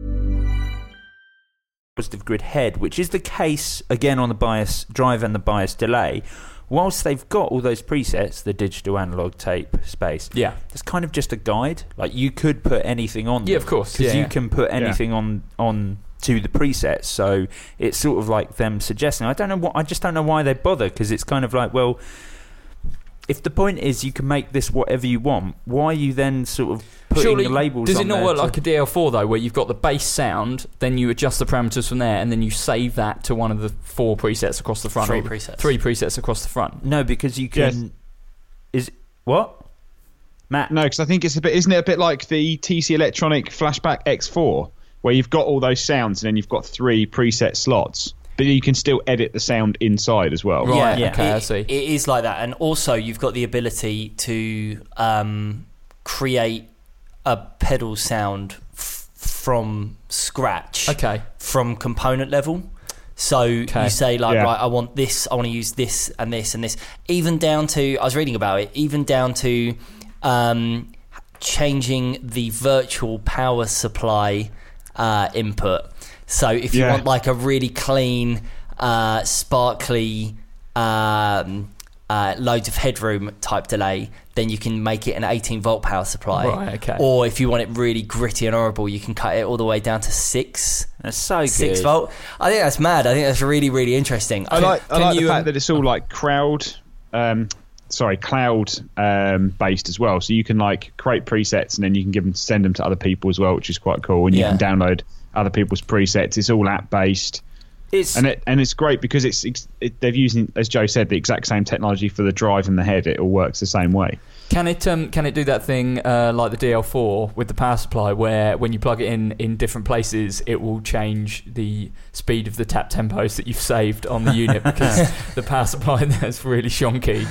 Positive Grid head, which is the case, again, on the bias drive and the bias delay. Whilst they've got all those presets, the digital analog tape space, Yeah. it's kind of just a guide. Like, you could put anything on Yeah, them, of course. because Yeah, you yeah. can put anything on on to the presets. So it's sort of like them suggesting. I don't know what. I just don't know why they bother, because it's kind of like, well, if the point is you can make this whatever you want, why are you then sort of putting Surely, the labels does on it not there work to- like a D L four though, where you've got the bass sound, then you adjust the parameters from there, and then you save that to one of the four presets across the front? Three or presets. Three presets across the front. No, because you Yes. can. Is what? Matt? No, because I think it's a bit, isn't it a bit like the T C Electronic Flashback X four, where you've got all those sounds and then you've got three preset slots, but you can still edit the sound inside as well. Right, Yeah, okay, it, I see. It is like that, and also you've got the ability to um, create a pedal sound f- from scratch, Okay. from component level. So Okay. you say like, Yeah. right, I want this, I want to use this and this and this, even down to, I was reading about it, even down to um, changing the virtual power supply uh, input. So if you Yeah. want like a really clean, uh, sparkly, um, uh, loads of headroom type delay, then you can make it an eighteen volt power supply. Right, okay. Or if you want it really gritty and horrible, you can cut it all the way down to six. That's so Six good. volt. I think that's mad. I think that's really, really interesting. I like, I Can like you, the fact um, that it's all like crowd, um, sorry, cloud um, based as well. So you can like create presets and then you can give them, send them to other people as well, which is quite cool. And you Yeah. can download other people's presets. It's all app based. It's And it and it's great because it's, it's it, they've using, as Joe said, the exact same technology for the drive and the head. It all works the same way. Can it um can it do that thing uh, like the D L four with the power supply, where when you plug it in in different places, it will change the speed of the tap tempos that you've saved on the unit because the power supply there's really shonky.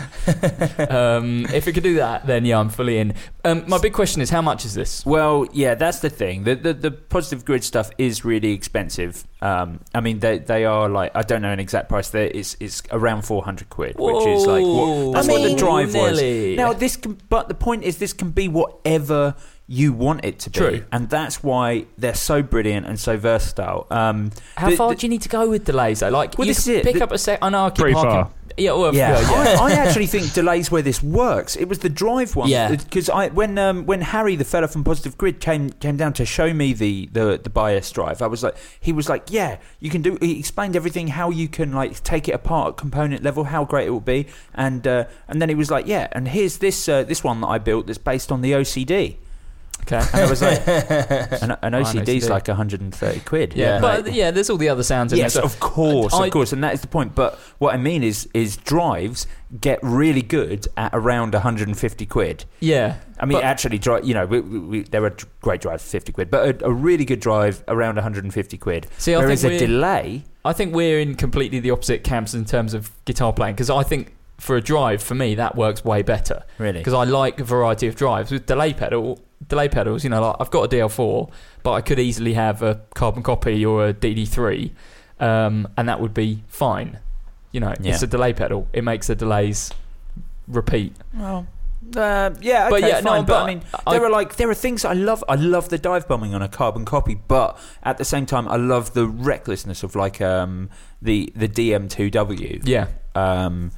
Um, if it could do that, then yeah, I'm fully in. Um, my big question is, how much is this? Well, yeah, that's the thing. The the, the Positive Grid stuff is really expensive. Um, I mean, they they are like, I don't know an exact price. There, it's it's around four hundred quid, which is like what, that's I what the mean, drive nearly. was. Now this, can, but the point is, this can be whatever you want it to be, True. and that's why they're so brilliant and so versatile. Um, How the- far the- do you need to go with delays though? Like, Well, you this can is it. pick The- up a set. I know I keep Pretty harking- far. Yeah, well, Yeah, yeah, I, I actually think delays where this works. It was the drive one, Yeah. Because I when um, when Harry, the fella from Positive Grid, came came down to show me the, the the bias drive, I was like, he was like, yeah, you can do. He explained everything, how you can like take it apart at component level, how great it will be, and uh, and then he was like, yeah, and here's this uh, this one that I built that's based on the O C D. Okay. And I was like, an, an O C D is O C D. like one hundred thirty quid. Yeah, Yeah. but Like- yeah, there's all the other sounds in Yes, there. of course, I- of course, and that is the point. But what I mean is, is drives get really good at around one hundred fifty quid. Yeah. I mean, But- actually, dri- you know, we, we, we, there are great drives for fifty quid, but a, a really good drive around one hundred fifty quid. See, I Whereas think a we're- delay, I think we're in completely the opposite camps in terms of guitar playing, because I think for a drive, for me, that works way better. Really? Because I like a variety of drives. With delay pedal, delay pedals, you know, like I've got a D L four, but I could easily have a carbon copy or a D D three, um, and that would be fine. You know, Yeah. it's a delay pedal. It makes the delays repeat. well, uh, yeah, okay, But yeah, fine. no, but, but I mean, I- there are like there are things I love. I love the dive bombing on a carbon copy, but at the same time, I love the recklessness of like um, the the D M two W. Yeah. Um,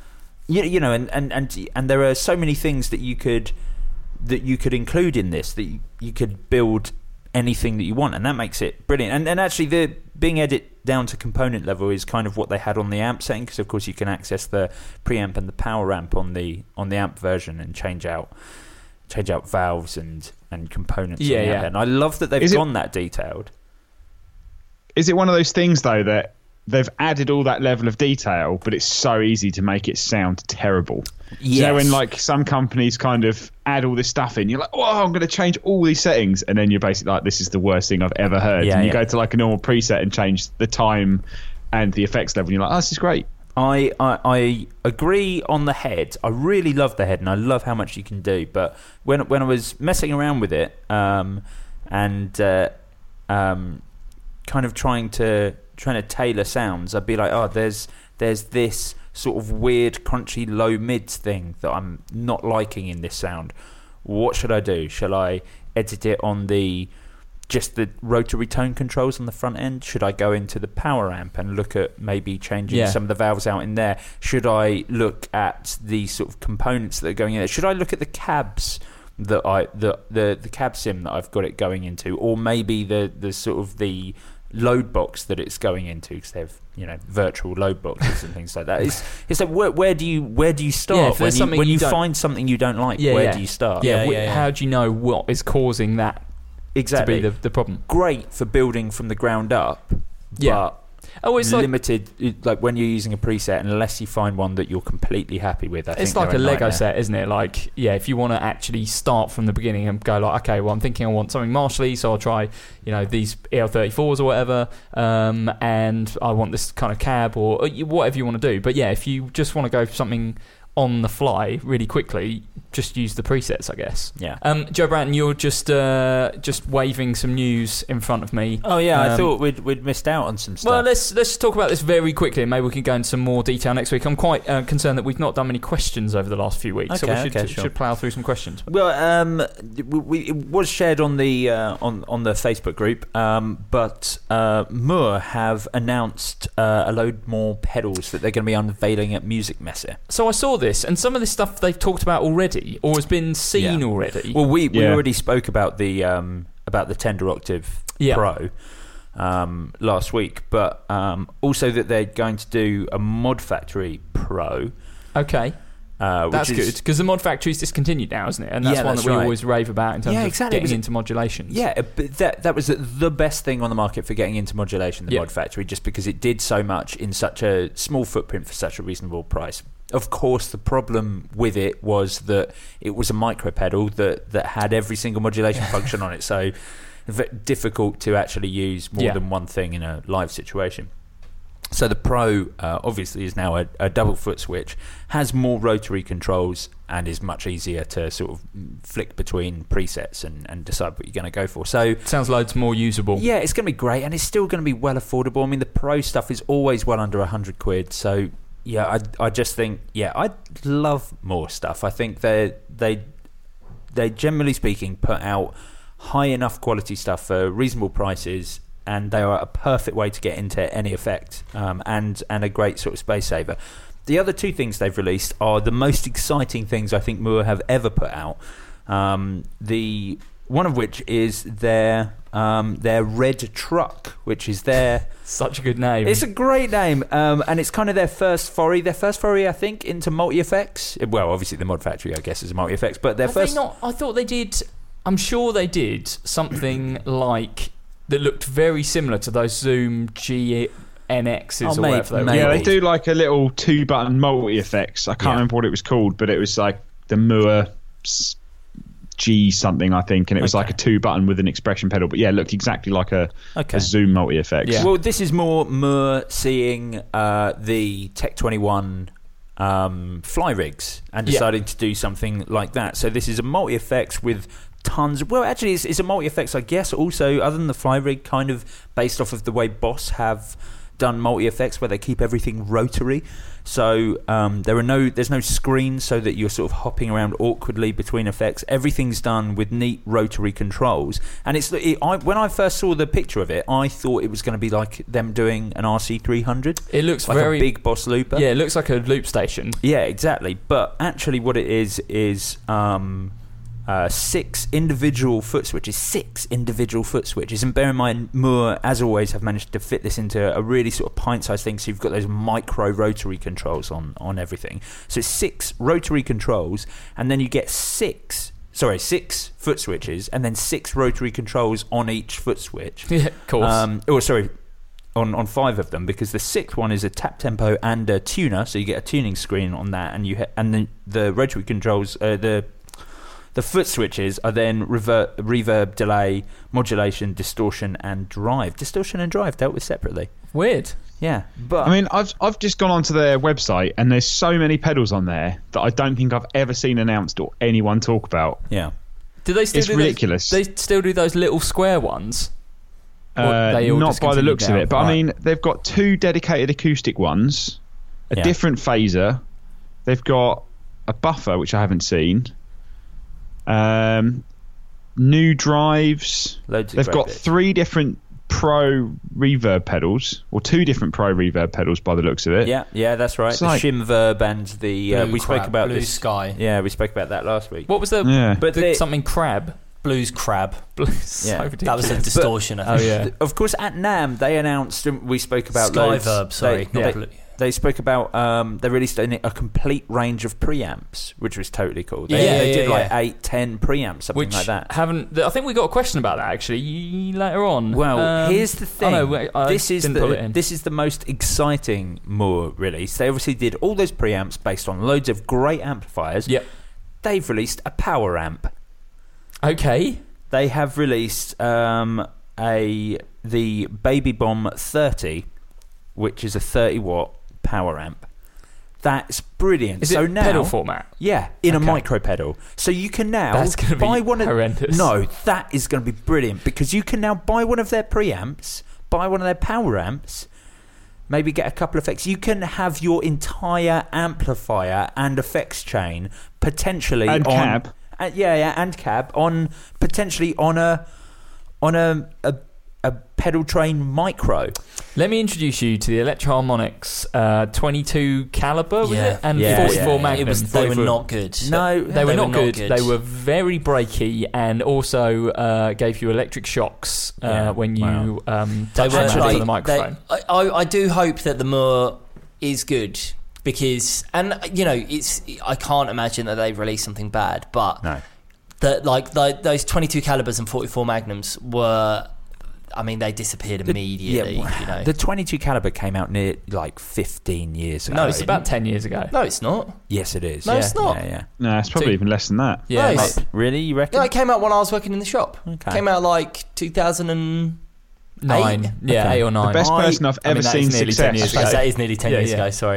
you, you know, and, and, and and there are so many things that you could that you could include in this, that you, you could build anything that you want, and that makes it brilliant. And and actually, the being edit down to component level is kind of what they had on the amp setting, because of course you can access the preamp and the power amp on the on the amp version and change out change out valves and and components. Yeah, on the yeah. amp. And I love that they've Is it- gone that detailed. Is it one of those things though that they've added all that level of detail, but it's so easy to make it sound terrible? Yes. You know, when like some companies kind of add all this stuff in, you're like, oh, I'm going to change all these settings, and then you're basically like, this is the worst thing I've ever heard. Yeah, and you yeah. go to like a normal preset and change the time and the effects level, and you're like, oh, this is great. I, I I agree on the head. I really love the head, and I love how much you can do. But when when I was messing around with it, um, and uh, um, kind of trying to trying to tailor sounds, I'd be like, oh, there's there's this sort of weird crunchy low mids thing that I'm not liking in this sound. What should I do? Shall I edit it on the just the rotary tone controls on the front end? Should I go into the power amp and look at maybe changing Yeah. some of the valves out in there? Should I look at the sort of components that are going in there? Should I look at the cabs that I the the, the cab sim that I've got it going into, or maybe the the sort of the load box that it's going into, because they have, you know, virtual load boxes and things like that. It's it's like where, where do you where do you Yeah, start if when there's you, something when you you don't- find something you don't like? Yeah, where yeah. do you start? Yeah, Yeah, wh- yeah, yeah. how do you know what is causing that Exactly. to be the, the problem? Great for building from the ground up, Yeah. but Oh, it's like limited, like when you're using a preset, unless you find one that you're completely happy with. I it's think like a they're Lego nightmare. set, isn't it? Like, yeah, if you want to actually start from the beginning and go like, okay, well, I'm thinking I want something Marshally, so I'll try, you know, these E L thirty-fours or whatever, um, and I want this kind of cab or or you- whatever you want to do. But yeah, if you just want to go for something on the fly really quickly, just use the presets, I guess. Yeah. Um, Joe Branton, you're just uh, just waving some news in front of me. Oh yeah, I Um, thought we'd we'd missed out on some stuff. Well, let's let's talk about this very quickly, and maybe we can go into some more detail next week. I'm quite uh, concerned that we've not done many questions over the last few weeks, so we Okay, should okay, sure. should plough through some questions. Well, um, we, we, it was shared on the uh, on on the Facebook group, um, but uh, Moore have announced uh, a load more pedals that they're going to be unveiling at Music Messe. So I saw this, and some of this stuff they've talked about already, or has been seen Yeah. already. Well, we, we Yeah. already spoke about the um, about the Tender Octave Yeah. Pro um, last week, but um, also that they're going to do a Mod Factory Pro. okay, Uh, which that's is, good because the Mod Factory's discontinued now, isn't it? And that's Yeah, one that's that we right. always rave about in terms Yeah, of exactly. getting Was it- into modulations. Yeah, but that that was the best thing on the market for getting into modulation, the Yeah. Mod Factory, just because it did so much in such a small footprint for such a reasonable price. Of course, the problem with it was that it was a micro pedal that, that had every single modulation function on it, so v- difficult to actually use more Yeah. than one thing in a live situation. So the Pro uh, obviously is now a, a double foot switch, has more rotary controls, and is much easier to sort of flick between presets and, and decide what you're going to go for. So Sounds loads more usable. yeah, it's going to be great, and it's still going to be well affordable. I mean, the Pro stuff is always well under a hundred quid. So yeah, I I just think yeah, I'd love more stuff. I think they they they generally speaking put out high enough quality stuff for reasonable prices, and they are a perfect way to get into any effect, um, and and a great sort of space saver. The other two things they've released are the most exciting things I think Moore have ever put out. Um, the one of which is their um, their Red Truck, which is their Such a good name. it's a great name, um, and it's kind of their first foray. Their first foray, I think, into multi effects. Well, obviously the Mod Factory, I guess, is multi effects, but their Have first. they not? I thought they did. I'm sure they did something like that looked very similar to those Zoom G N X's Oh, or mate, whatever they were. mate. Yeah, called. they do like a little two-button multi-effects. I can't Yeah. remember what it was called, but it was like the Moore s- G something, I think, and it was like Okay. a two-button with an expression pedal. But yeah, it looked exactly like a, Okay. a Zoom multi-effects. Yeah. Well, this is more Moore seeing uh, the Tech twenty-one um, fly rigs and Yeah. deciding to do something like that. So this is a multi effects with tons. Well, actually, it's, it's a multi effects, I guess. Also, other than the fly rig, kind of based off of the way Boss have done multi-effects where they keep everything rotary. So um, there are no, there's no screens so that you're sort of hopping around awkwardly between effects. Everything's done with neat rotary controls. And it's it, I, when I first saw the picture of it, I thought it was going to be like them doing an R C three hundred. It looks like very a big Boss looper. Yeah, it looks like a loop station. Yeah, exactly. But actually, what it is is. Um, Uh, six individual foot switches, six individual foot switches, and bear in mind, Moore, as always, have managed to fit this into a really sort of pint-sized thing. So you've got those micro rotary controls on on everything. So it's six rotary controls, and then you get six, sorry, six foot switches, and then six rotary controls on each foot switch. Yeah, of course. Um, oh, sorry. On, on five of them, because the sixth one is a tap tempo and a tuner, so you get a tuning screen on that, and you ha- and the the rotary controls, uh, the The foot switches are then rever- reverb, delay, modulation, distortion, and drive. Distortion and drive dealt with separately. Weird. Yeah, but I mean, I've I've just gone onto their website and there's so many pedals on there that I don't think I've ever seen announced or anyone talk about. yeah, Do they still It's do ridiculous. Those, they still do those little square ones? Or Uh, they all not by the discontinued looks of now? it, but Right. I mean, they've got two dedicated acoustic ones, a Yeah. different phaser. They've got a buffer which I haven't seen. Um, new drives. Loads of They've great got bits. three different pro reverb pedals, or two different pro reverb pedals by the looks of it. yeah, yeah, that's right. It's The like- Shim Verb and the uh, Blue we spoke crab, about Blue this. Sky. Yeah, we spoke about that last week. What was the, Yeah. But the they- something crab? Blues Crab. so Yeah. ridiculous. That was a distortion, I Oh think. yeah. Of course, at NAMM they announced. We spoke about Sky loads. Verb, sorry. They, not they, Blue. they spoke about. Um, they released a, a complete range of preamps, which was totally cool. They, Yeah, they yeah, did yeah. like eight, ten preamps, something Which like that. haven't. I think we got a question about that actually later on. Well, Um, here's the thing. Oh, no, wait, I this is didn't pull it the in. this is the most exciting Moore release. They obviously did all those preamps based on loads of great amplifiers. Yep. They've released a power amp. Okay. They have released um, a the Baby Bomb thirty, which is a thirty watt power amp. That's brilliant. Is so it now, pedal format? Yeah, in Okay. a micro pedal. So you can now That's gonna be buy one of horrendous. No, that is going to be brilliant because you can now buy one of their preamps, buy one of their power amps, maybe get a couple of effects. You can have your entire amplifier and effects chain potentially And on, cab. Uh, yeah, yeah, and cab on potentially on a on a a, a pedal train micro. Let me introduce you to the Electro-Harmonix uh, twenty-two caliber, was Yeah. it? And Yeah, forty-four yeah. Magnum. It was, they were forty-four. not good. No, They were, They not, were not good. good. They were very breaky and also uh, gave you electric shocks uh, Yeah. when you um, They touched were them actually- out like, of the microphone. they- I, I, I do hope that the Moore is good because, and you know, it's. I can't imagine that they've released something bad, but No. that like the, those twenty-two calibers and forty-four Magnums were. I mean, they disappeared immediately. Yeah, you know, the twenty-two caliber came out near like fifteen years ago. No, It's about ten years ago. no, it's not. Yes, it is. No, yeah, it's not. Yeah, yeah. No, it's probably Two. even less than that. Yeah, No, it it's- might- Really, you reckon? No, it came out when I was working in the shop. Okay. Came out like two thousand and nine. Eight? Yeah, Okay. eight or nine. The best I- person I've I mean, ever that seen is nearly ten years success. ago. that is nearly ten Yeah, years yeah. ago. Sorry.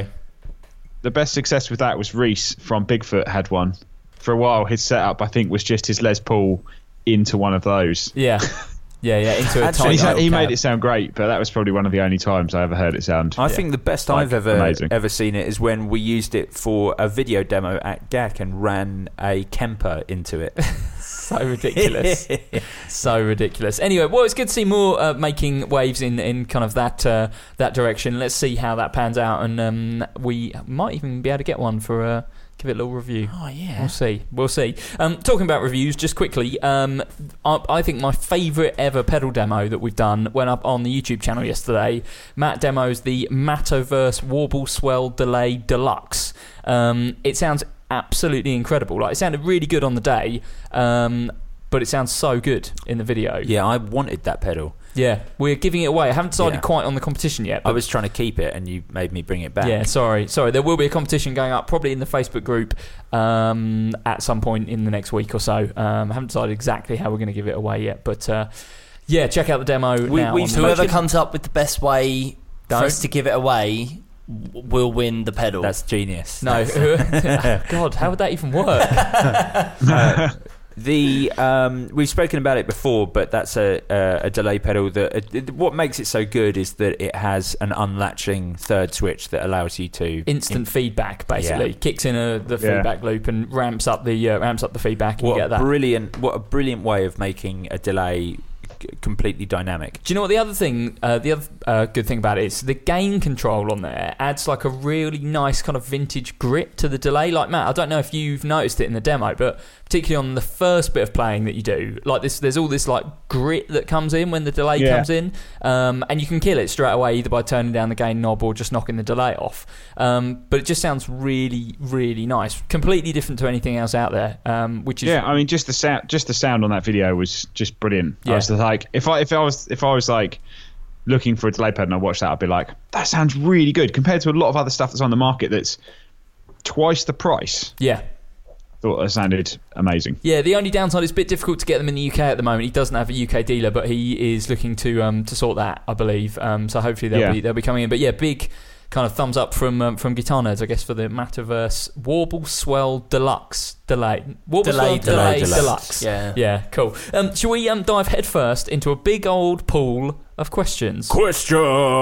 The best success with that was Reese from Bigfoot had one. For a while, his setup I think was just his Les Paul into one of those. Yeah. Yeah, yeah, into a Actually, tiny He's, little he cab. made it sound great, but that was probably one of the only times I ever heard it sound. I think the best Like, I've ever amazing. ever seen it is when we used it for a video demo at G A C and ran a Kemper into it. So ridiculous. So ridiculous. Anyway, well, it's good to see more uh, making waves in, in kind of that uh, that direction. Let's see how that pans out, and um, we might even be able to get one for uh, give it a little review. Oh yeah. We'll see. We'll see. Um, talking about reviews, just quickly, um, I, I think my favourite ever pedal demo that we've done went up on the YouTube channel yesterday. Matt demos the Mattoverse Warble Swell Delay Deluxe. Um, it sounds absolutely incredible. Like, it sounded really good on the day, um, but it sounds so good in the video. Yeah, I wanted that pedal. Yeah, we're giving it away. I haven't decided Yeah. quite on the competition yet. I But was trying to keep it, and you made me bring it back. yeah, sorry, sorry. There will be a competition going up, probably in the Facebook group, um, at some point in the next week or so. Um, I haven't decided exactly how we're going to give it away yet, but uh, yeah, check out the demo We- now. we- on the Whoever Facebook. comes up with the best way Don't. for us to give it away w- will win the pedal. That's genius. No, God, how would that even work? The um, we've spoken about it before, but that's a, a, a delay pedal. That uh, it, what makes it so good is that it has an unlatching third switch that allows you to instant in- feedback. Basically, yeah. kicks in a, the yeah. feedback loop and ramps up the uh, ramps up the feedback. And what you get that. a brilliant! What a brilliant way of making a delay completely dynamic. Do you know what the other thing, uh, the other uh, good thing about it is the gain control on there adds like a really nice kind of vintage grit to the delay. Like Matt, I don't know if you've noticed it in the demo, but particularly on the first bit of playing that you do, like this, there's all this like grit that comes in when the delay yeah. comes in, um, and you can kill it straight away either by turning down the gain knob or just knocking the delay off. Um, but it just sounds really, really nice, completely different to anything else out there. Um, which is yeah, I mean, just the sound, just the sound on that video was just brilliant. Yeah. I was like, if I if I was if I was like looking for a delay pad and I watched that, I'd be like, that sounds really good compared to a lot of other stuff that's on the market that's twice the price. Yeah. Thought that sounded amazing. Yeah, the only downside is a bit difficult to get them in the U K at the moment. He doesn't have a U K dealer, but he is looking to um, to sort that, I believe. Um, so hopefully they'll yeah. be they'll be coming in. But yeah, big kind of thumbs up from um, from Guitar Nerds, I guess, for the Mataverse Warble Swell Deluxe delay. Warble Delay, Swell delay, Delay, deluxe. Deluxe. Yeah. yeah, cool. Um, shall we um, dive headfirst into a big old pool of questions? Question.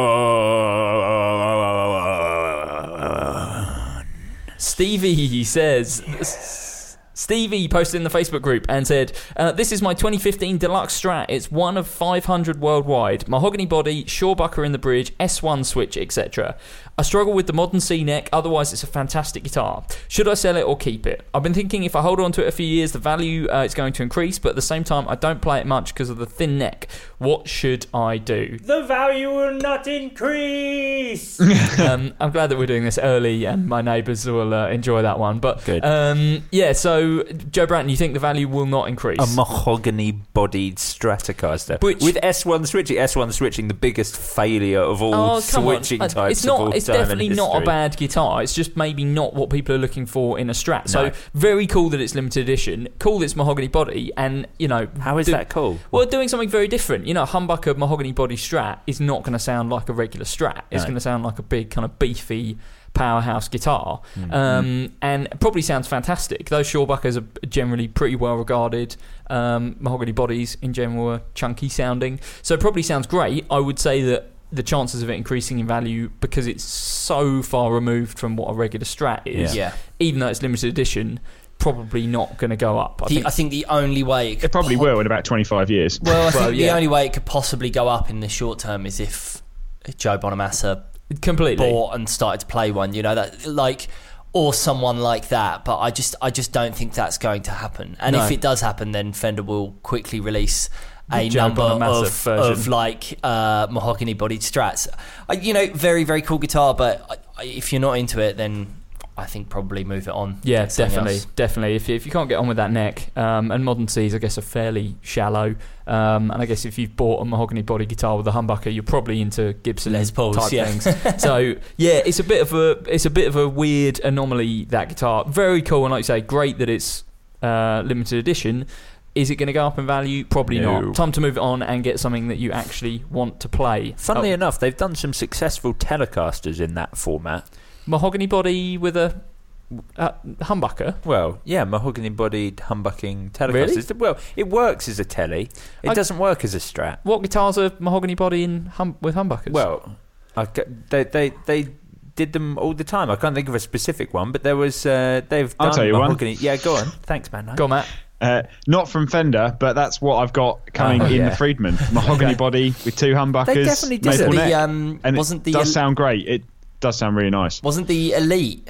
Stevie says. Stevie posted in the Facebook group and said, uh, this is my twenty fifteen Deluxe Strat. It's one of five hundred worldwide. Mahogany body, Shawbucker in the bridge, S one switch, et cetera. I struggle with the modern C-neck, otherwise it's a fantastic guitar. Should I sell it or keep it? I've been thinking if I hold on to it a few years, the value uh, is going to increase, but at the same time, I don't play it much because of the thin neck. What should I do? The value will not increase. um, I'm glad that we're doing this early and my neighbours will uh, enjoy that one. But Good. Um, yeah, so Joe Bratton, you think the value will not increase? A mahogany-bodied Stratocaster. Which- with S one switching, S one switching the biggest failure of all Oh, come on. switching Uh, types It's of not. all It's time in definitely not a history. bad guitar. It's just maybe not what people are looking for in a Strat. So No. very cool that it's limited edition. Cool that it's mahogany body, and you know How is do- that cool? Well, doing something very different. You know, a humbucker mahogany body Strat is not going to sound like a regular Strat. It's No. going to sound like a big kind of beefy powerhouse guitar, Mm-hmm. um, and it probably sounds fantastic. Those Shawbuckers are generally pretty well regarded. Um, mahogany bodies in general are chunky sounding, so it probably sounds great. I would say that the chances of it increasing in value, because it's so far removed from what a regular Strat is, Yeah. even though it's limited edition, probably not going to go up. I The, think I think the only way it, could It probably po- will in about twenty-five years. Well, I think Well, the yeah. only way it could possibly go up in the short term is if Joe Bonamassa completely. bought and started to play one. You know, that like, or someone like that. But I just, I just don't think that's going to happen. And No. if it does happen, then Fender will quickly release a Joe number Bonamassa of, version. of like uh, mahogany bodied Strats. Uh, you know, very very cool guitar. But I, if you're not into it, then I think probably move it on. Yeah, Something definitely, else. definitely. If you, if you can't get on with that neck, um, and modern Cs, I guess, are fairly shallow. Um, and I guess if you've bought a mahogany body guitar with a humbucker, you're probably into Gibson Les Pauls, type yeah. things. So yeah, it's a bit of a it's a bit of a weird anomaly, that guitar. Very cool, and like you say, great that it's uh, limited edition. Is it going to go up in value? Probably No. not. Time to move it on and get something that you actually want to play. Funnily Oh, enough, they've done some successful Telecasters in that format. mahogany body with a uh, humbucker. Well, yeah, mahogany-bodied humbucking Telecasters. Well, it works as a telly. It I- doesn't work as a Strat. What guitars are mahogany body in hum- with humbuckers? Well, I ca- they they they did them all the time. I can't think of a specific one, but there was uh, they've done I'll tell you one. mahogany. Yeah, go on. Thanks, man. go on, Matt. Uh, not from Fender, but that's what I've got coming Oh, in yeah. the Friedman. Mahogany Okay. body with two humbuckers. They definitely did maple it. neck, The, um, and wasn't it the does el- sound great. It does sound really nice. Wasn't the Elite,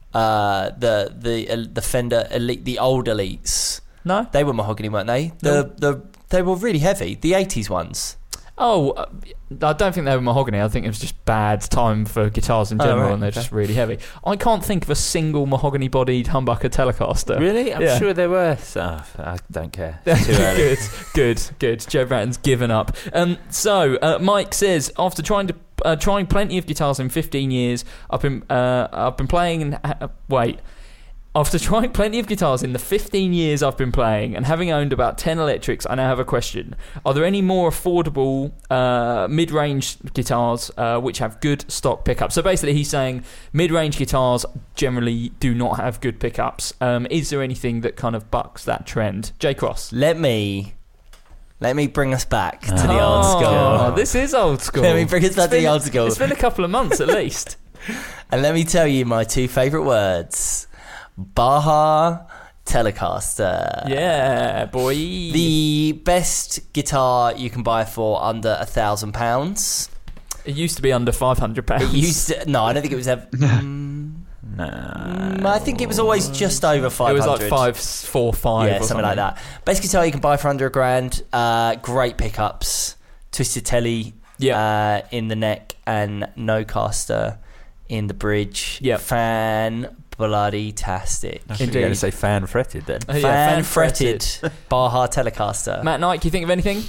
uh, the the the Fender Elite, the old Elites? No. They were mahogany, weren't they? The the they were really heavy. The eighties ones. Oh, uh, I don't think they were mahogany. I think it was just bad time for guitars in Oh, general, right, and they're okay. just really heavy. I can't think of a single mahogany-bodied humbucker Telecaster. Really? I'm Yeah. sure there were. So, I don't care. It's too early. good, good, good. Joe Bratton's given up. Um, so uh, Mike says, after trying to uh, trying plenty of guitars in fifteen years, I've been uh, I've been playing and uh, wait. After trying plenty of guitars in the fifteen years I've been playing and having owned about ten electrics, I now have a question. Are there any more affordable uh, mid-range guitars uh, which have good stock pickups? So basically he's saying mid-range guitars generally do not have good pickups. Um, is there anything that kind of bucks that trend? J Cross. Let me... Let me bring us back to oh, the old school. Oh, this is old school. Let me bring us back it's to been, the old school. It's been a couple of months at least. And let me tell you my two favourite words. Baja Telecaster. Yeah, boy. The best guitar you can buy for under a thousand pounds. It used to be under five hundred pounds. It used to... No, I don't think it was ever... mm, No. mm, I think it was always just over five hundred. It was like five, four, five Yeah, or something, something like that. Best guitar you can buy for under a grand. Uh, great pickups. Twisted telly Yeah. uh, in the neck and no caster in the bridge. Yeah. Fan bloody tastic. I think you're going to say fan fretted then. Uh, yeah, Fan fretted Baja Telecaster. Matt Knight, can you think of anything?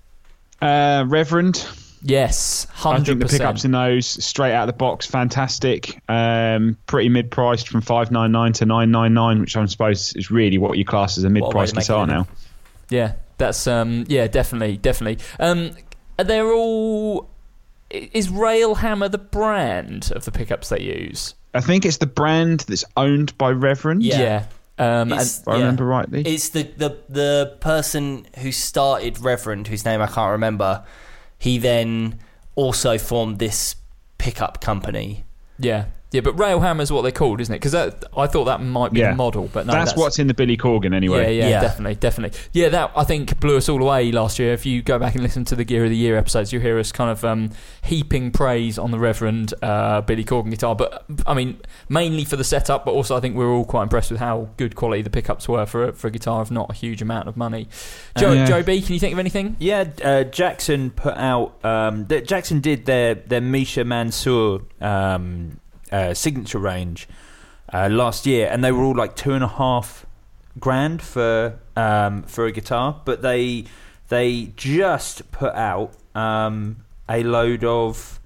Uh, Reverend. Yes, I hundred think the percent. pickups in those straight out of the box, fantastic. Um, pretty mid-priced from five ninety-nine to nine ninety-nine, which I suppose is really what you class as a mid-priced What a way to guitar make it, now. Yeah, that's um, yeah, definitely, definitely. Um, they're all. Is Railhammer the brand of the pickups they use? I think it's the brand that's owned by Reverend. Yeah. Um, It's- if I remember rightly. It's the, the, the person who started Reverend, whose name I can't remember. He then also formed this pickup company. yeah, yeah, but Railhammer's what they're called, isn't it? Because I thought that might be Yeah. the model, but no, that's, that's what's in the Billy Corgan anyway. Yeah, yeah, Yeah. definitely, definitely. Yeah, that I think blew us all away last year. If you go back and listen to the Gear of the Year episodes, you'll hear us kind of um, heaping praise on the Reverend uh, Billy Corgan guitar. But I mean, mainly for the setup, but also I think we were all quite impressed with how good quality the pickups were for a, for a guitar of not a huge amount of money. Joe, Uh, yeah. Joe B, can you think of anything? Yeah, uh, Jackson put out. Um, th- Jackson did their their Misha Mansour um, uh, signature range uh, last year, and they were all like two and a half grand for um, for a guitar. But they they just put out um, a load of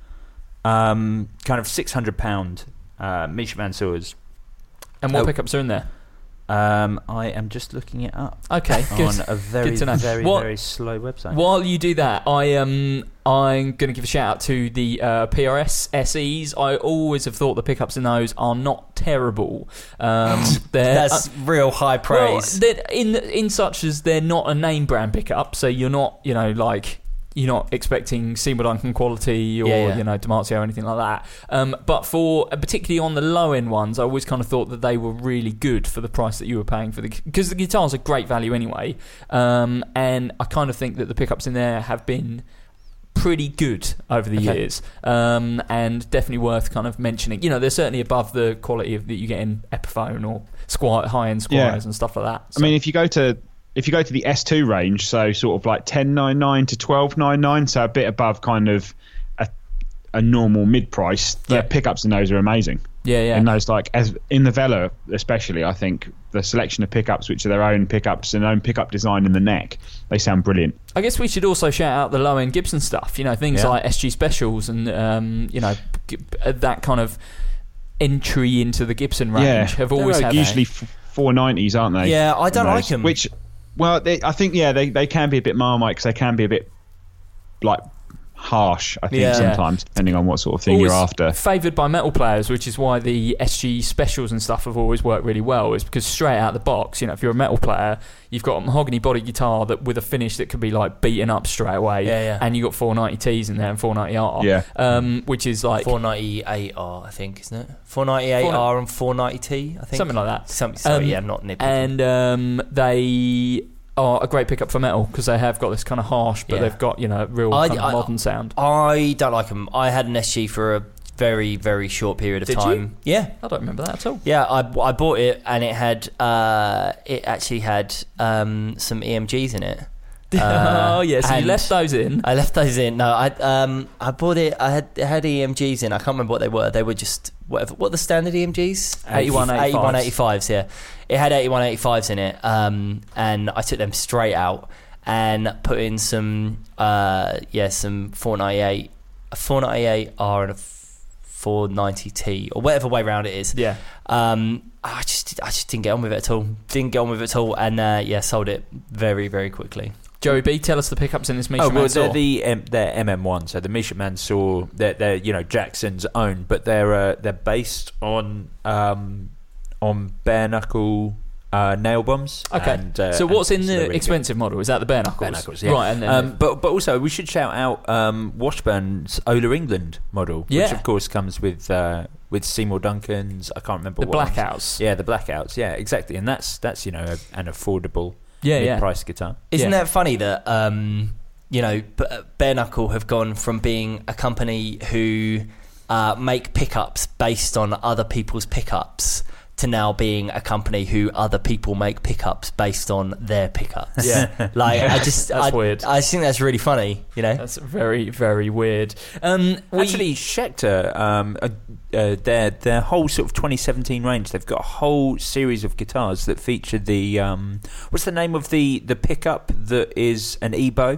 um, kind of six hundred pound uh, Misha Mansours. And what Oh. pickups are in there? Um, I am just looking it up. Okay, good. On a very, Good to know. very, What- very slow website. While you do that, I um I'm going to give a shout out to the uh, P R S S Es. I always have thought the pickups in those are not terrible. Um, they're, That's real high praise. Well, they're in in such as they're not a name brand pickup, so you're not you know like. You're not expecting Seymour Duncan quality or Yeah, yeah. you know Damasio or anything like that. Um, but for particularly on the low end ones, I always kind of thought that they were really good for the price that you were paying for the because the guitars are great value anyway. Um, and I kind of think that the pickups in there have been pretty good over the Okay. years, um, and definitely worth kind of mentioning. You know, they're certainly above the quality of that you get in Epiphone or Squire high end Squires Yeah. and stuff like that. I mean, if you go to if you go to the S two range, so sort of like ten ninety-nine to twelve ninety-nine, so a bit above kind of a, a normal mid price, the Yeah. pickups in those are amazing. yeah, yeah, And those like as in the Vela especially, I think the selection of pickups which are their own pickups and own pickup design in the neck, they sound brilliant. I guess we should also shout out the low end Gibson stuff. You know, things Yeah. like S G Specials and um, you know g- that kind of entry into the Gibson range Yeah, have always They're had usually f- four nineties, aren't they? Yeah, I don't And like those- 'em. Which, well, they, I think yeah, they they can be a bit Marmite because they can be a bit like harsh. I think Yeah. sometimes depending on what sort of thing you're after. favoured by metal players, which is why the S G Specials and stuff have always worked really well. Is because straight out the box, you know, if you're a metal player, you've got a mahogany body guitar that with a finish that can be like beaten up straight away, Yeah, yeah. and you got four ninety T's in there and four ninety R, Yeah. um, which is like four ninety-eight R, I think, isn't it? four ninety-eight R and four ninety T, I think. something like that. Something, sorry, Um, yeah, not nitpicking. And um, they are a great pickup for metal because they have got this kind of harsh, but Yeah. they've got you know real I- kind of I- modern sound. I don't like them. I had an S G for a very, very short period of Did time. you? Yeah. I don't remember that at all. Yeah, I, I bought it and it had uh, it actually had um, some E M Gs in it. Uh, oh yeah, so you and left those in. I left those in. No, I um I bought it. I had it had E M Gs in. I can't remember what they were. They were just whatever. What are the standard E M Gs? eighty-one eighty-fives. eighty-one eighty-fives. Yeah, it had eighty-one eighty-fives in it. Um, and I took them straight out and put in some uh yeah some four ninety-eight, a four ninety-eight R and a four ninety T or whatever way round it is. Yeah. Um, I just I just didn't get on with it at all. Didn't get on with it at all, and uh, yeah, sold it very very quickly. Joey B, tell us the pickups in this Misha Oh well, Mansour. they're the um, they're M M one, so the Misha Mansour, they're, they're you know Jackson's own, but they're uh, they're based on um, on bare knuckle uh, nail bombs. Okay, and, uh, so what's in and the so they're really expensive model? Is that the bare knuckles? Bare knuckles, yeah. Right, and then um, but but also we should shout out um, Washburn's Ola England model, Yeah. which of course comes with uh, with Seymour Duncan's. I can't remember the what ones. blackouts. Yeah, the blackouts. Yeah, exactly, and that's that's you know a, an affordable Yeah, yeah. mid-price guitar. Isn't Yeah. that funny that um, you know B- Bare Knuckle have gone from being a company who uh, make pickups based on other people's pickups to now being a company who other people make pickups based on their pickups. Yeah. like I just That's I, weird. I just think that's really funny. You know, That's very, very weird. Um, we- Actually, Schecter, um, uh, uh, their their whole sort of twenty seventeen range, they've got a whole series of guitars that feature the um, what's the name of the, the pickup that is an Ebo?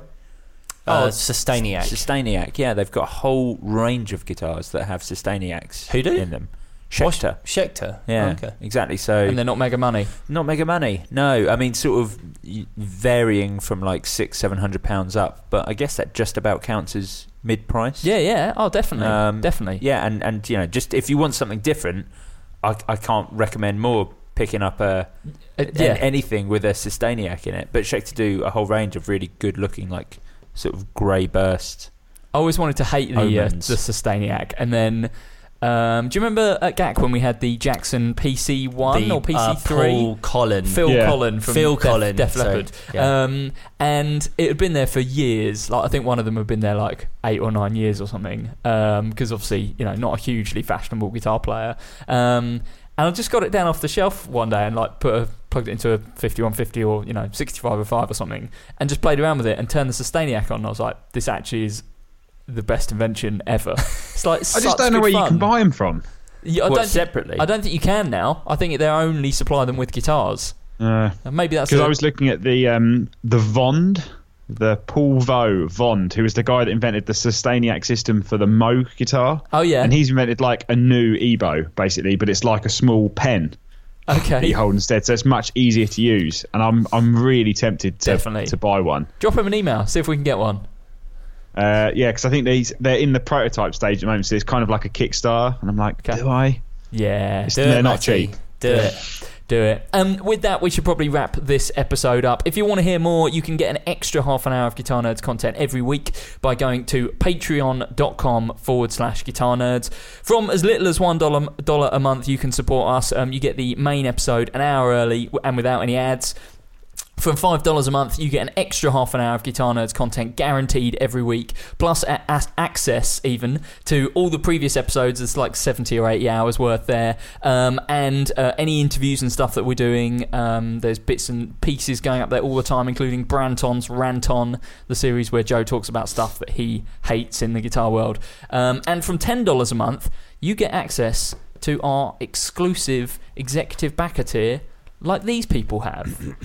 uh, Sustainiac. Sustainiac. Yeah, they've got a whole range of guitars that have Sustainiacs Who do? in them. Schecter. Schecter. Yeah, Oh, okay. exactly. So and they're not mega money. not mega money. No, I mean sort of y- varying from like six, seven hundred pounds up. But I guess that just about counts as mid price. Yeah, yeah. Oh, definitely, Um, definitely. Yeah, and, and you know, just if you want something different, I, I can't recommend more picking up a, Uh, a- yeah. anything with a Sustainiac in it. But Schecter do a whole range of really good looking, like sort of grey burst. I always wanted to hate the uh, the Omens. Sustainiac, and then um, do you remember at G A C when we had the Jackson P C one The, or P C uh, three? Paul Collin. Phil Yeah. Collin from Phil Def, Collin, Def sorry. Leppard, Yeah. um, and it had been there for years. Like I think one of them had been there like eight or nine years or something. Because obviously, you know, not a hugely fashionable guitar player. Um, and I just got it down off the shelf one day and like put a, plugged it into a fifty-one fifty or you know sixty-five oh five or something, and just played around with it and turned the Sustainiac on. And I was like, this actually is the best invention ever. It's like I such just don't know good where fun. you can buy them from. Yeah, I What, don't thi- separately? I don't think you can now. I think they only supply them with guitars. Uh, And maybe that's Because a- I was looking at the um, the Vond, the Paul Vaux Vond, who was the guy that invented the Sustainiac system for the Moog guitar. Oh yeah. And he's invented like a new Ebo, basically, but it's like a small pen that Okay. you hold instead, so it's much easier to use. And I'm I'm really tempted to Definitely. to buy one. Drop him an email. See if we can get one. Uh, yeah, because I think they's they're in the prototype stage at the moment, so it's kind of like a Kickstarter. And I'm like, Okay. do I? Yeah. It's- Do they're it, not Matty. cheap. Do it. Do it. Um, with that, we should probably wrap this episode up. If you want to hear more, you can get an extra half an hour of Guitar Nerds content every week by going to patreon.com forward slash guitar nerds. From as little as one dollar dollar a month, you can support us. Um, you get the main episode an hour early and without any ads. From five dollars a month, you get an extra half an hour of Guitar Nerds content guaranteed every week, plus a- a- access even to all the previous episodes. It's like seventy or eighty hours worth there. Um, and uh, any interviews and stuff that we're doing, um, there's bits and pieces going up there all the time, including Branton's Rant On, the series where Joe talks about stuff that he hates in the guitar world. Um, and from ten dollars a month, you get access to our exclusive executive backer tier like these people have.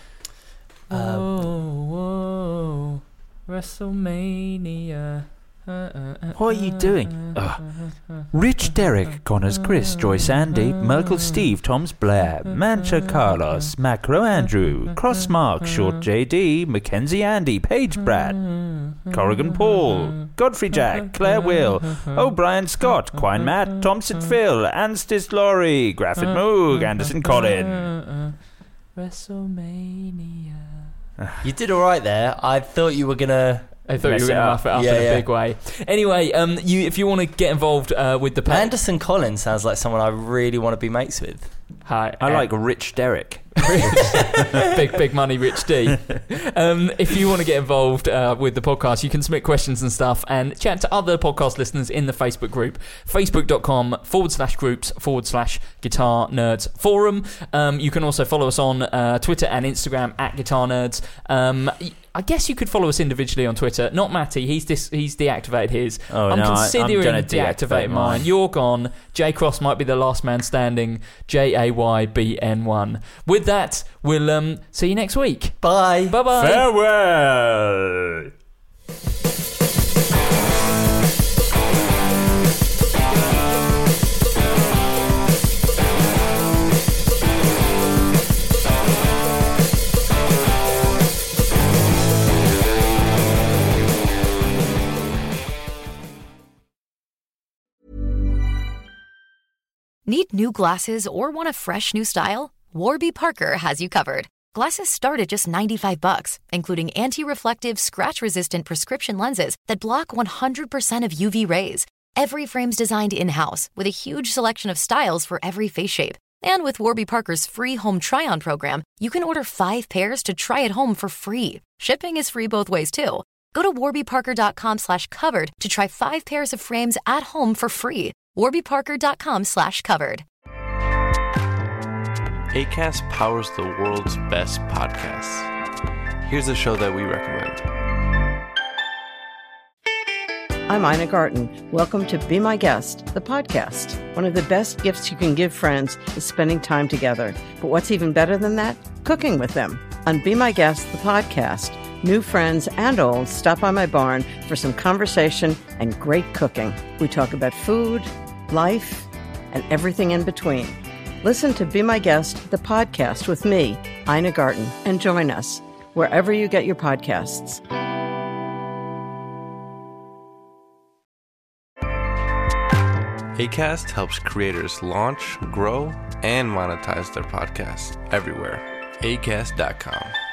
Um, whoa, whoa, WrestleMania. Uh, uh, uh, What are you doing? Ugh. Rich Derek, Connors Chris, Joyce Andy, Merkel Steve, Toms Blair, Mancha Carlos, Macro Andrew, Cross Mark, Short J D, Mackenzie Andy, Paige Brad, Corrigan Paul, Godfrey Jack, Claire Will, O'Brien Scott, Quine Matt, Thompson Phil, Anstis Laurie, Graffit Moog, Anderson Colin. WrestleMania. You did all right there. I thought you were gonna. I thought Mess you were it going to up. rough it up Yeah, in a yeah. big way. Anyway, um, you if you want to get involved uh, with the pa- Anderson Collins sounds like someone I really want to be mates with. Hi, I uh, like Rich Derek. big big money Rich D. Um, if you want to get involved uh, with the podcast, you can submit questions and stuff and chat to other podcast listeners in the Facebook group, facebook.com forward slash groups forward slash guitar nerds forum. Um, you can also follow us on uh, Twitter and Instagram at guitar nerds. Um, I guess you could follow us individually on Twitter. Not Matty, he's dis- he's deactivated his. Oh, I'm no, I- I'm considering gonna deactivating deactivate mine. mine. You're gone. J Cross might be the last man standing. J A Y B N one. With that, we'll um, see you next week. Bye. Bye bye. Farewell! Need new glasses or want a fresh new style? Warby Parker has you covered. Glasses start at just ninety-five bucks, including anti-reflective, scratch-resistant prescription lenses that block one hundred percent of U V rays. Every frame's designed in-house with a huge selection of styles for every face shape. And with Warby Parker's free home try-on program, you can order five pairs to try at home for free. Shipping is free both ways, too. Go to warbyparker.com slash covered to try five pairs of frames at home for free. warbyparker.com slash covered. Acast powers the world's best podcasts. Here's a show that we recommend. I'm Ina Garten. Welcome to Be My Guest, the podcast. One of the best gifts you can give friends is spending time together. But what's even better than that? Cooking with them. On Be My Guest, the podcast, new friends and old stop by my barn for some conversation and great cooking. We talk about food, life, and everything in between. Listen to Be My Guest, the podcast with me, Ina Garten, and join us wherever you get your podcasts. Acast helps creators launch, grow, and monetize their podcasts everywhere. acast dot com.